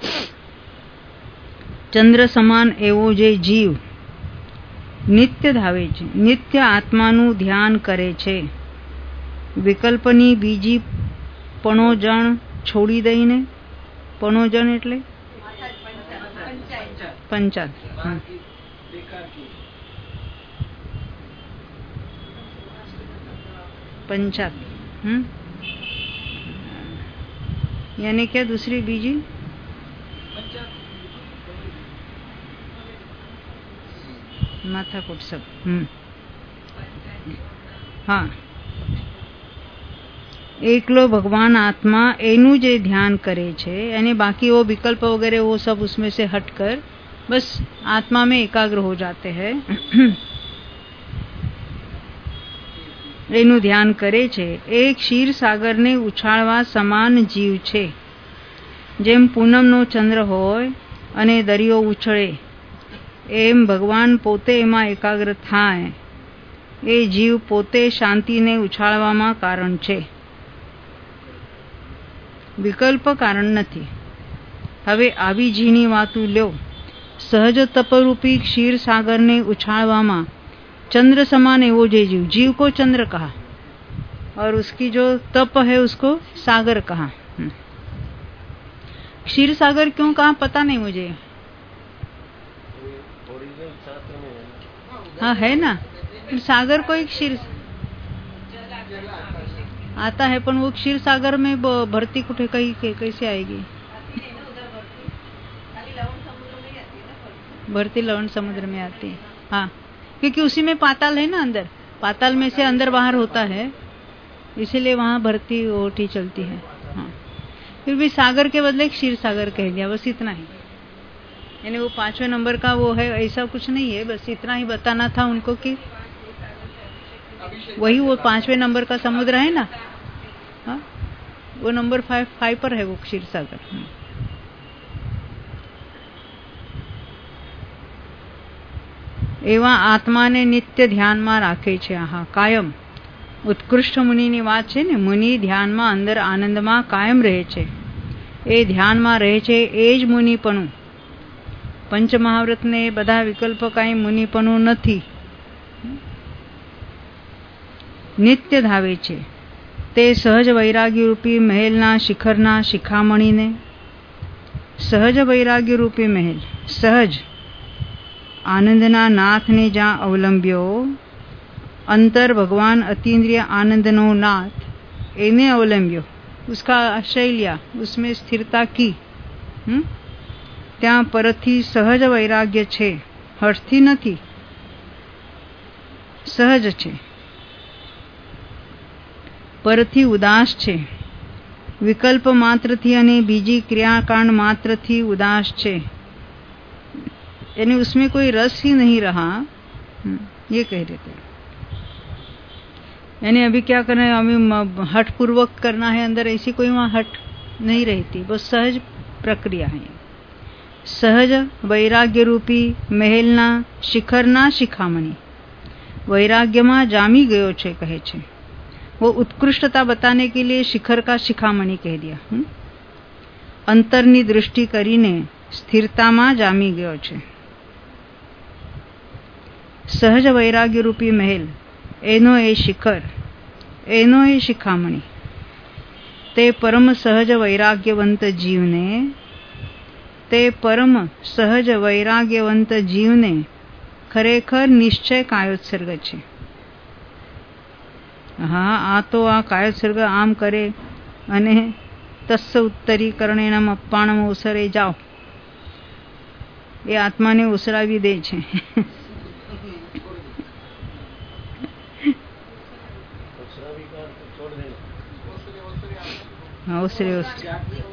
चंद्र समान एवो जे जीव नित्य धावे छे, नित्य आत्मानु ध्यान करे छे. विकल्पनी बीजी पणोजण छोड़ी दईने, पणोजण एटले पंचात हाँ. पंचात हम्म यानी क्या दूसरी बीजी माथाकूट सब हम्म हाँ. एकलो भगवान आत्मा एनु जे ध्यान करे छे यानी बाकी वो विकल्प वगैरह वो सब उसमें से हटकर बस आत्मा में एकाग्र हो जाते हैं. एनु ध्यान करे छे. एक क्षीर सागर ने उछाळवा समान जीव छे. जेम पूनमनो चंद्र होय अने दरियो उछळे एम भगवान पोते एमां एकाग्र थाय. ए जीव पोते शांति ने उछाळवामां कारण छे. વિકલ્પ કારણ નથી. હવે આવી ઝીણી વાતું લ્યો. સહજ તપરૂપી ક્ષીર સાગરને ઉછાળવામાં चंद्र समान है वो जय जीव. जीव को चंद्र कहा और उसकी जो तप है उसको सागर कहा. क्षीर सागर क्यों कहा पता नहीं मुझे. हाँ है ना, सागर को एक क्षीर आता है, पर वो क्षीर सागर में भर्ती कुठे कहीं कैसे आएगी. भर्ती लवण समुद्र में आती है. हाँ, क्योंकि उसी में पाताल है ना, अंदर पाताल में से अंदर बाहर होता है, इसीलिए वहां भर्ती ओटी चलती है. हाँ, फिर भी सागर के बदले क्षीर सागर कह दिया, बस इतना ही. यानी वो पांचवें नंबर का वो है, ऐसा कुछ नहीं है, बस इतना ही बताना था उनको कि वही वो पांचवें नंबर का समुद्र है ना. हाँ, वो नंबर फाइव फाइव पर है वो क्षीर सागर. એવા આત્માને નિત્ય ધ્યાનમાં રાખે છે. આહા, કાયમ. ઉત્કૃષ્ટ મુનિની વાત છે ને, મુનિ ધ્યાનમાં અંદર આનંદમાં કાયમ રહે છે. એ ધ્યાનમાં રહે છે એ જ મુનિપણું. પંચમહાવ્રતને બધા વિકલ્પ કાંઈ મુનિપણું નથી. નિત્ય ધાવે છે તે સહજ વૈરાગ્ય રૂપી મહેલના શિખરના શિખામણીને. સહજ વૈરાગ્ય રૂપી મહેલ, સહજ आनंदना नाथ ने जहाँ अवलंब्यो, अंतर भगवान अतीन्द्रिय आनंदनो नाथ एने अवलंब्यो, उसका आश्रय लिया, उसमें स्थिरता की. हम्म त्या परथी सहज वैराग्य छे, हठथी नहीं, सहज छे. परथी उदास छे, विकल्प मात्र थी अने बीजी क्रियाकांड मात्र थी उदास छे. यानी उसमें कोई रस ही नहीं रहा, ये कह रहे थे. यानी अभी क्या करना है, अभी हठ पूर्वक करना है अंदर, ऐसी कोई वहां हठ नहीं रहती, बस सहज प्रक्रिया है. सहज वैराग्य रूपी महलना शिखरना शिखामणी, वैराग्य में जामी गयो छे कहे छे. वो उत्कृष्टता बताने के लिए शिखर का शिखामणी कह दिया. हुँ? अंतरनी दृष्टि करीने स्थिरता में जामी गयो छे. सहज वैराग्य रूपी महल एनो ए शिखर, एनो ए शिखामणी. ते परम सहज वैराग्यवंत जीवने, ते परम सहज वैराग्यवंत जीवने खरेखर निश्चय कायोत्सर्ग छे. हाँ, आ तो आ कायोत्सर्ग आम करे अने तस्स उत्तरीकरणेनम अप्पाणम ओसरे जाओ, ये आत्मा ने ओसरावी दे छे. हाँ, ओसरे ओसरे.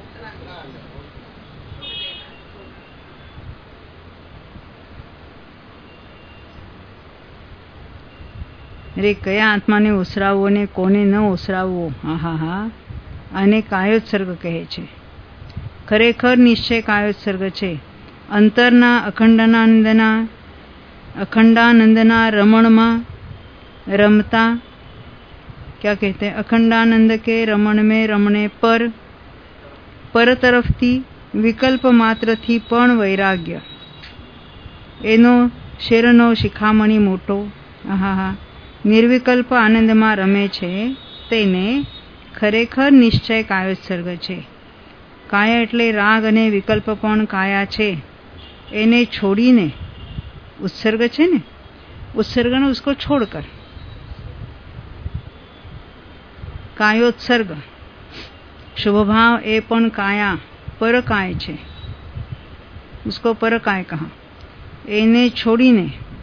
अरे कया आत्माने ओसरावो ने कोने न ओसरावो. हा हा हा. आने कायोत्सर्ग कहे छे. खरेखर निश्चय कायोत्सर्ग छे. अंतरना अखंडानंदना अखंडानंदना रमण में रमता, क्या कहते हैं, अखंडानंद के रमण में रमणे पर, पर तरफ थी विकल्प मात्र थी पण वैराग्य. एनो शेरनो शिखामणी मोटो. आहा हा. निर्विकल्प आनंद में रमे छे तेने खरेखर निश्चय कायोत्सर्ग छे. काया एटले राग अने विकल्प पण काया छे, एने छोड़ीने उत्सर्ग छे ने, उत्सर्ग ने उसको छोड़कर कायोत्सर्ग. शुभ भाव ए पण काया पर काय छे, उसको पर काय कहा. एने छोड़ीने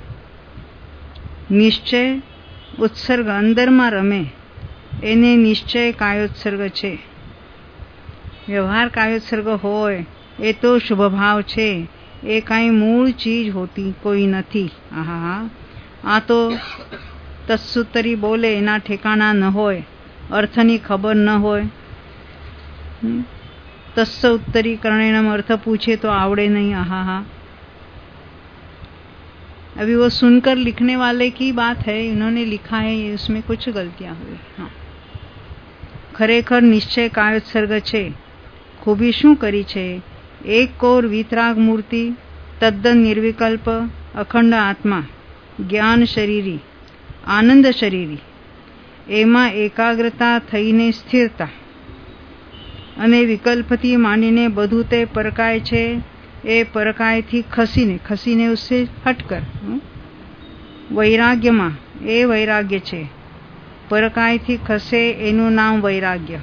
निश्चय उत्सर्ग अंदर में रमे, एने निश्चय कायोत्सर्ग छे. व्यवहार कायोत्सर्ग होय ए तो शुभ भाव छे, ए काई मूल चीज होती कोई नहीं. आहा हा. आ तो तत्सूतरी बोले एना ठेकाना न होय, अर्थनी खबर न होय. तस्स उत्तरीकरणेनम अर्थ पूछे तो आवड़े नहीं. आहा हा. अभी वो सुनकर लिखने वाले की बात है, इन्होंने लिखा है, उसमें कुछ गलतियां हुई. हाँ, खरेखर निश्चय कायोत्सर्ग छे ખૂબી શું કરી છે? એક કોર વિતરાગ મૂર્તિ, તદ્દન નિર્વિકલ્પ, અખંડ આત્મા, જ્ઞાન શરીરી, આનંદ શરીરી, એમાં એકાગ્રતા થઈને સ્થિરતા અને વિકલ્પથી માંડીને બધું તે પરકાય છે. એ પરકાયથી ખસીને ખસીને ઉસે હટકર વૈરાગ્યમાં એ વૈરાગ્ય છે. પરકાયથી ખસે એનું નામ વૈરાગ્ય.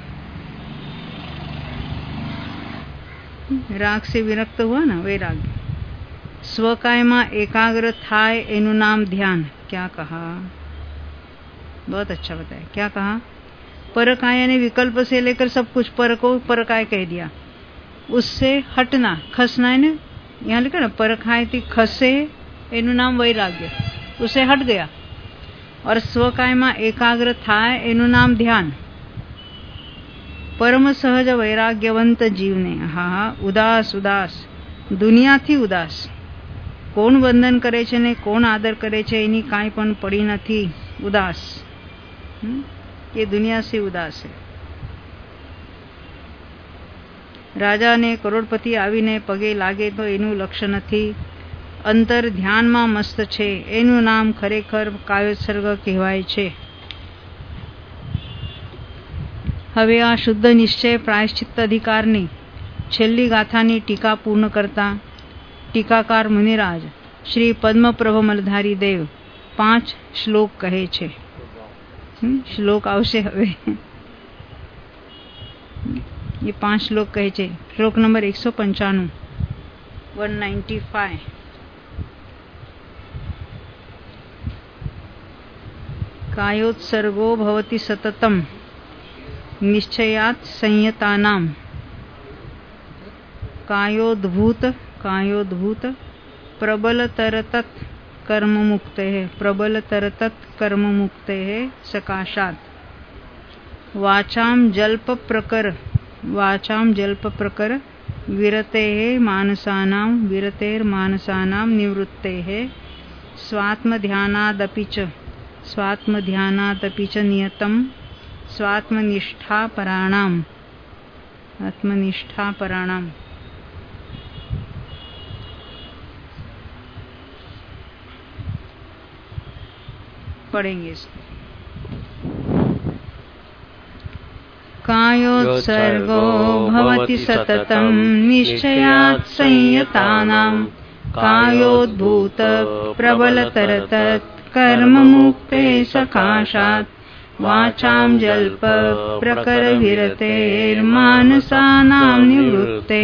राग से विरक्त हुआ ना, वैराग्य. स्वकाय में एकाग्र थाय एनु नाम ध्यान. क्या कहा? बहुत अच्छा बताया. क्या कहा? परकाय यानी विकल्प से लेकर सब कुछ पर को परकाय कह दिया. उससे हटना, खसना है ना, यहाँ लिखा ना, परकाय थी खसे एनु नाम वैराग्य, उससे हट गया. और स्वकाय में एकाग्र थाय एनु नाम ध्यान. परम सहज वैराग्यवंत जीवने हा उदास उदास दुनियाथी उदास. कोण वंदन करे छे ने कोण आदर करे छे एनी काई पण पड़ी नथी. उदास, ये दुनिया से उदास है. राजा ने करोड़पति आवीने पगे लागे तो एनु लक्ष्य नथी. अंतर ध्यान में मस्त छे एनु नाम खरेखर कायोत्सर्ग कहेवाय छे. હવે આ શુદ્ધ નિશ્ચય પ્રાયશ્ચિત્ત અધિકારની છેલ્લી ગાથાની ટીકા પૂર્ણ કરતા ટીકાકાર મુનિરાજ શ્રી પદ્મપ્રભ મલધારી દેવ પાંચ શ્લોક કહે છે. શ્લોક આવશે હવે. એ પાંચ શ્લોક કહે છે. શ્લોક નંબર એકસો પંચાણું વન નાઇન્ટી ફાઈવ. કાયોત્સર્ગો ભવતિ સતતમ निश्चयात संयतानां. कायोद्भूत कायोद्भूत प्रबलतरतत कर्म मुक्ते प्रबलतरतत कर्म मुक्ते सकाशात. वाचाम जल्प प्रकर वाचाम जल्प प्रकर विरते मानसानां विरतेर मानसानां निवृत्ते स्वात्मध्यानादपि च स्वात्मध्यानादपि च नियतम स्वात्मनिष्ठा पराणाम. आत्मनिष्ठा पराणाम. पढ़ेंगे. कायोत्सर्गो भवति सततं निश्चयात् संयतानां. कायोद्भूत प्रबलतरतत् कर्म मुक्ते सकाशात्. वाचां जल्प प्रकर विरतेर्मानसानां निवृत्ते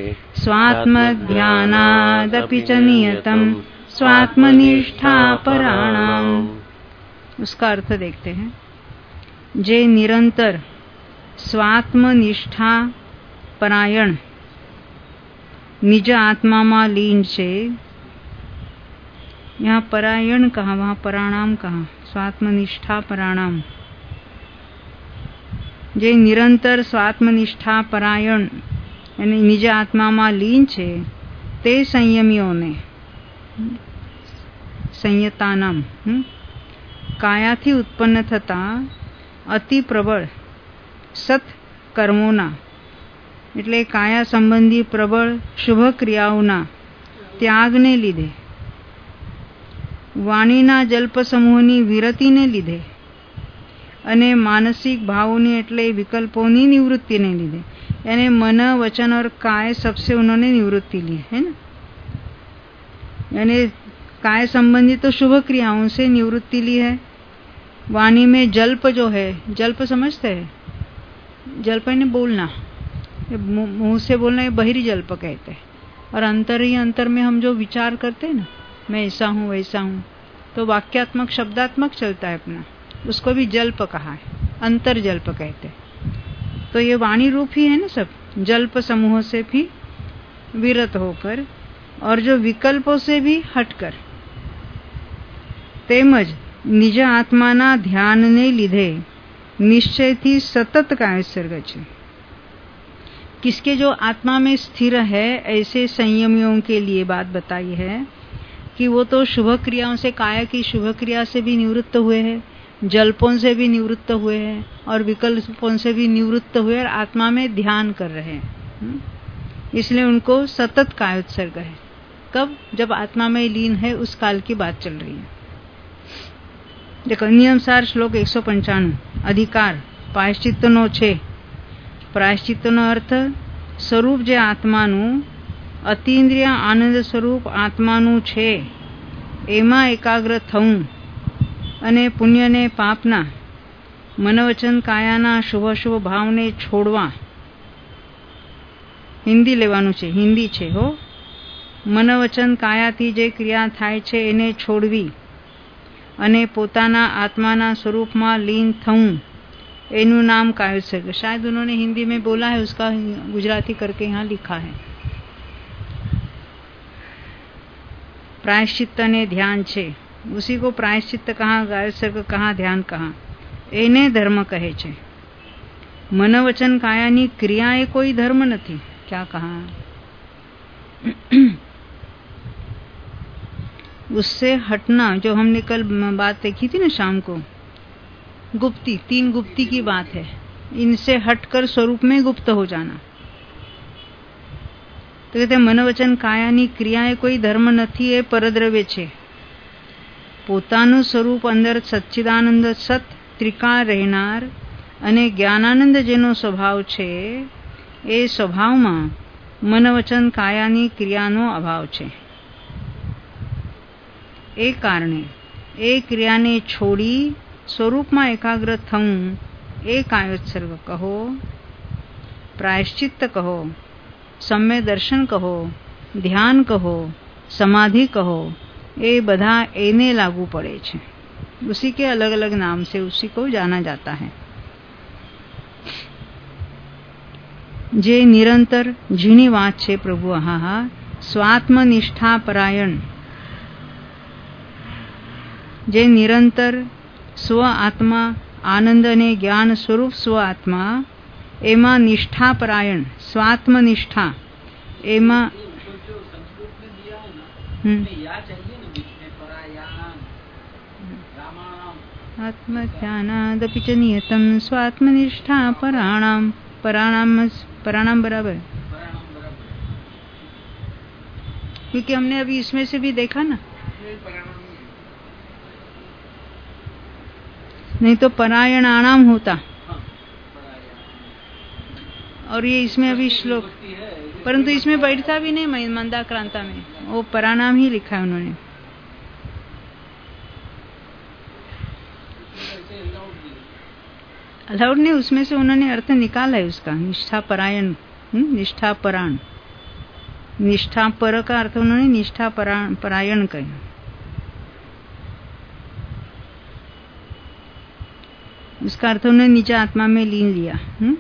स्वात्मध्यानादपि च नियतं स्वात्मनिष्ठा पराणाम. उसका अर्थ देखते हैं. जे निरंतर स्वात्मनिष्ठा परायण निज आत्मा में लीन छे. यहाँ परायण कहा, वहाँ पराणाम कहा. स्वात्मनिष्ठा पराणाम. जे निरंतर स्वात्मनिष्ठा परायण यानी निज आत्मा में लीन छे ते संयमीओने संयतानाम कायाथी उत्पन्न थता अति प्रबल सत कर्मोना એટલે કાયા સંબંધી પ્રબળ શુભ ક્રિયાઓના ત્યાગને લીધે, વાણીના જલ્પ સમૂહની વિરતિને લીધે અને માનસિક ભાવોની એટલે વિકલ્पों निवृत्ति ने લીધે, यानी मन वचन और काय सबसे उन्होंने निवृत्ति ली है ना. यानी काय संबंधी तो शुभ क्रियाओं से निवृत्ति ली है. वाणी में जल्प जो है, जल्प समझते हैं, जल्प ने बोलना, मुंह से बोलना, ये बहिरी जल्प कहते हैं. और अंतर ही अंतर में हम जो विचार करते हैं ना, मैं ऐसा हूँ वैसा हूँ, तो वाक्यात्मक शब्दात्मक चलता है अपना, उसको भी जल्प कहा है, अंतर जल्प कहते हैं. तो ये वाणी रूप ही है ना सब, जल्प समूह से भी विरत होकर और जो विकल्पों से भी हटकर, तेमज निज आत्माना ध्यानने લીધે निश्चयथी सतत कायोत्सर्ग છે. किसके जो आत्मा में स्थिर है, ऐसे संयमियों के लिए बात बताई है कि वो तो शुभ क्रियाओं से, काया की शुभ क्रिया से भी निवृत्त हुए हैं, जल्पों से भी निवृत्त हुए हैं और विकल्पों से भी निवृत्त हुए और आत्मा में ध्यान कर रहे हैं. इसलिए उनको सतत कायोत्सर्ग है। कब? जब आत्मा में लीन है, उस काल की बात चल रही है। देखो नियमसार श्लोक एक सौ पंचाणु अधिकार प्रायश्चित्तનો છે। પ્રાયશ્ચિત્તનો અર્થ સ્વરૂપ જે આત્માનું અતિન્દ્રિય આનંદ સ્વરૂપ આત્માનું છે એમાં એકાગ્ર થવું અને પુણ્ય ને પાપના મનોવચન કાયાના શુભ શુભ ભાવને છોડવા। હિન્દી લેવાનું છે, હિન્દી છે હો। મનોવચન કાયાથી જે ક્રિયા થાય છે એને છોડવી અને પોતાના આત્માના સ્વરૂપમાં લીન થવું, एनु नाम कायोत्सर्ग। शायद उन्होंने हिंदी में बोला है, उसका गुजराती करके यहाँ लिखा है। प्रायश्चित्त ने ध्यान छे, उसी को प्रायश्चित्त कहा, कायोत्सर्ग कहा, ध्यान कहा, एने धर्म कहे छे। मनोवचन कायानी क्रिया ए कोई धर्म नहीं। क्या कहा? उससे हटना, जो हमने कल बात देखी थी ना शाम को, गुप्ती, तीन गुप्ती की बात है। इनसे हटकर स्वरूप में गुप्त हो जाना। तो कहते मनोवचन कायानी क्रियाए कोई धर्म नहीं, ए परद्रव्य छे। पोताનું સ્વરૂપ અંદર સચ્ચિદાનંદ સત ત્રિકાળ રહેનાર અને જ્ઞાનાનંદ જેનો સ્વભાવ છે એ સ્વભાવમાં મનોવચન કાયાની ક્રિયાનો અભાવ છે। એ કારણે એ ક્રિયાને છોડી स्वरूपમાં एकाग्र થવું એ કાયોત્સર્ગ કહો, प्रायश्चित्त कहो, सम्य दर्शन कहो, ध्यान कहो, समाधि कहो, ये बधा एने लागू पड़े छे। उसी के अलग अलग नाम से उसी को जाना जाता है। जे निरंतर झीणी वात छे प्रभु। हा हा स्वात्मनिष्ठा परायण, जे निरंतर स्व आत्मा आनंद ने ज्ञान स्वरूप स्व आत्मा एमा निष्ठा परायण, स्वात्मनिष्ठा एमा आत्मध्यानादपि च नियतं स्वात्मनिष्ठा पराणाम। पराणाम पराणाम बराबर, क्योंकि हमने अभी इसमें से भी देखा ना, नहीं तो परायणानाम होता। और ये इसमें अभी श्लोक, परंतु इसमें बैठता भी नहीं मंदाक्रांता में, वो परानाम ही लिखा है उन्होंने। अलाउड नहीं, उसमें से उन्होंने अर्थ निकाला है उसका, निष्ठा परायण, निष्ठा परायण। निष्ठा पर का अर्थ उन्होंने निष्ठा परायण कहा। उसका अर्थ उन्होंने निज आत्मा में लीन लिया। हुँ?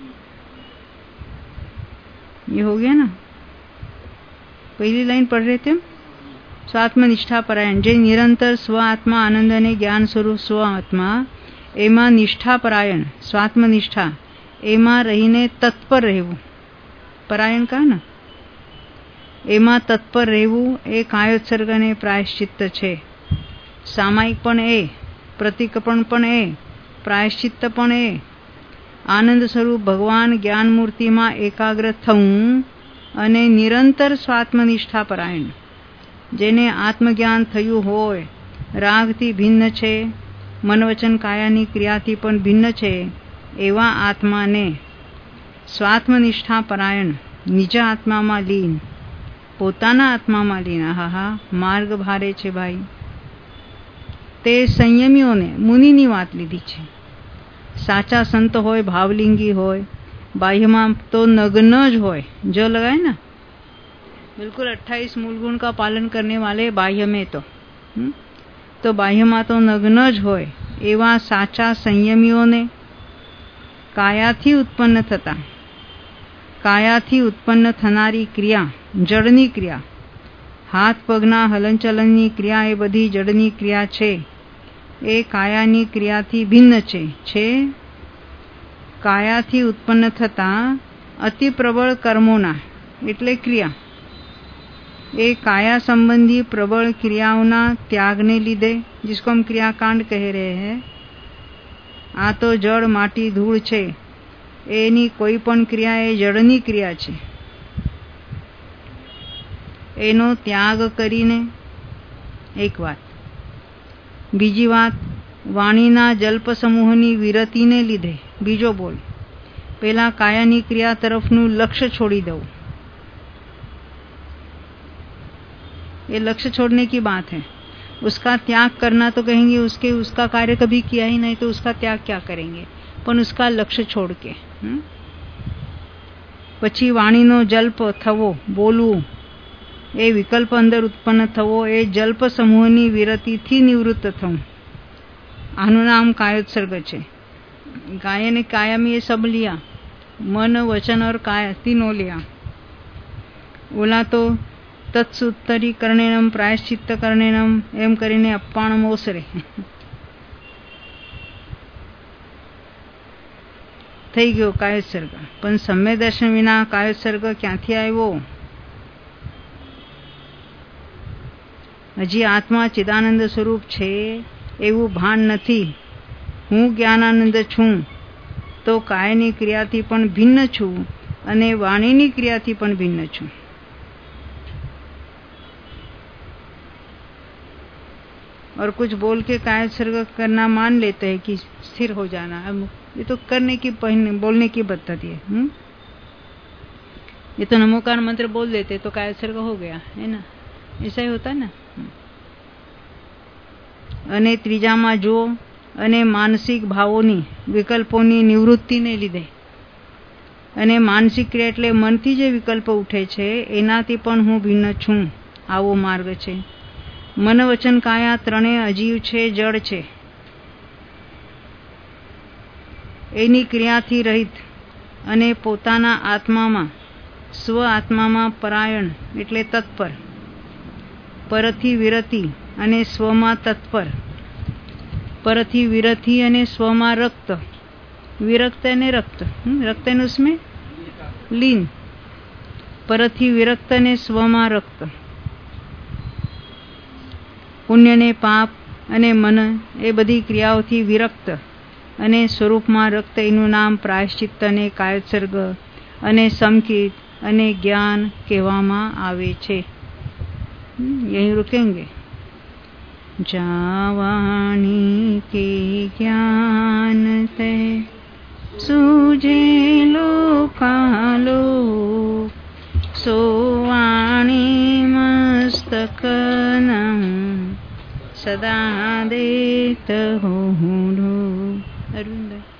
ये हो गया ना। पहली लाइन पढ़ रहे थे हम, स्वात्मनिष्ठा परायण, जे निरंतर स्व आत्मा आनंद ने ज्ञान स्वरूप स्व आत्मा एमा निष्ठा परायण, स्वात्मनिष्ठा एमा रहीने तत्पर रहेवू। परायण का ना, एमा तत्पर रहेवू ए कायोत्सर्ग ने प्रायश्चित्त छे। सामायिक पण ए, प्रतीकपण पण ए, प्रायश्चित्त पण ए। आनंद स्वरूप भगवान ज्ञान मूर्ति में एकाग्र थवुं अने निरंतर स्वात्मनिष्ठा परायण, जेने आत्मज्ञान थयुं होय, रागथी भिन्न छे, मनोवचन कायानी क्रियाथी पण भिन्न छे, एवा आत्माने स्वात्मनिष्ठा परायण, निज आत्मा में लीन, पोताना आत्मा में लीन। हा हा मार्ग भारे छे भाई। ते संयमीओने मुनिनी वात लीधी छे। साचा संत होय, भावलिंगी होय, बाह्यमां तो नग्न ज होय, जो लगाए ना, बिल्कुल अट्ठाईस मूल गुण का पालन करने वाले बाह्य में तो हुँ? तो बाह्यमां तो नग्न ज होय एवा साचा संयमीओने कायाथी उत्पन्न थता, कायाथी उत्पन्न थनारी क्रिया, जड़नी क्रिया, हाथ पगना हलनचलननी क्रिया ए बधी जड़नी क्रिया छे, ए कायानी क्रियाथी भिन्न छे। छे कायाथी उत्पन्न थता अति प्रबल कर्मोना एटले क्रिया, ए काया संबंधी प्रबल क्रियाओना त्यागने लीधे, जिसको हम क्रियाकांड कह रहे हैं। आ तो जड़ माटी धूल छे, एनी कोई पण क्रिया ए जड़नी क्रिया छे। એનો ત્યાગ કરીને એક વાત. બીજી વાત, વાણીના જલ્પ સમૂહની વિરતિને લીધે બીજો બોલ પેલા કાયાની ક્રિયા તરફનું લક્ષ્ય છોડી દઉં. ये लक्ष्य छोड़ने की बात है. उसका त्याग करना तो कहेंगे उसके उसका कार्य कभी किया ही नहीं तो उसका त्याग क्या करेंगे, પણ उसका लक्ष्य छोड़ के. પછી વાણીનો જલ્પ થવો, બોલવું, એ વિકલ્પ અંદર ઉત્પન્ન થવો, એ જલ્પ સમૂહની વિરતિથી નિવૃત્ત થવું, આનું નામ कायोत्सर्ग છે. गाय ने काया में ये सब लिया, मन वचन और काय तीनों लिया. ओला तो तत्सुत्तरी करणेनम प्रायश्चित्त करणेनम एम કરીને અપ્પાણ મોસરે થઈ ગયો કાયોત્સર્ગ. પણ સમ્યક દર્શન વિના કાયોત્સર્ગ ક્યાંથી આવ્યો? હજી આત્મા ચિદાનંદ સ્વરૂપ છે એવું ભાન નથી. હું જ્ઞાનાનંદ છું તો કાયની ક્રિયાથી પણ ભિન્ન છું અને વાણીની ક્રિયાથી પણ ભિન્ન છું. और कुछ बोल के कायोत्सर्ग करना मान लेते हैं कि स्थिर हो जाना. ये तो करने की बोलने की पद्धति है. हुँ? ये तो नमोकार मंत्र बोल देते तो कायोत्सर्ग हो गया है ना, ऐसा ही होता है ना. અને ત્રીજામાં જો અને માનસિક ભાવોની વિકલ્પોની નિવૃત્તિને લીધે અને માનસિક ક્રિયા એટલે મનથી જે વિકલ્પ ઉઠે છે એનાથી પણ હું ભિન્ન છું, આવો માર્ગ છે. મન વચન કાયા ત્રણેય અજીવ છે, જડ છે. એની ક્રિયાથી રહિત અને પોતાના આત્મામાં સ્વ આત્મામાં પરાયણ એટલે તત્પર, પરથી વિરતિ અને સ્વમાં તત્પર, પરથી વિરતિ અને સ્વમાં રક્ત, વિરક્ત અને રક્ત, રક્ત ને उसमें लीन, પરથી વિરક્ત અને સ્વમાં રક્ત. પુણ્ય ને પાપ અને મન એ બધી ક્રિયાઓથી વિરક્ત અને સ્વરૂપમાં રક્ત, એનું નામ પ્રાયશ્ચિત્ત અને કાયોત્સર્ગ અને સમકિત અને જ્ઞાન કહેવામાં આવે છે. यहीं रुकेंगे. जावाणी के ज्ञान ते सूझे लोकालो, सोवाणी मस्तकनं सदा देत हो. अरुंद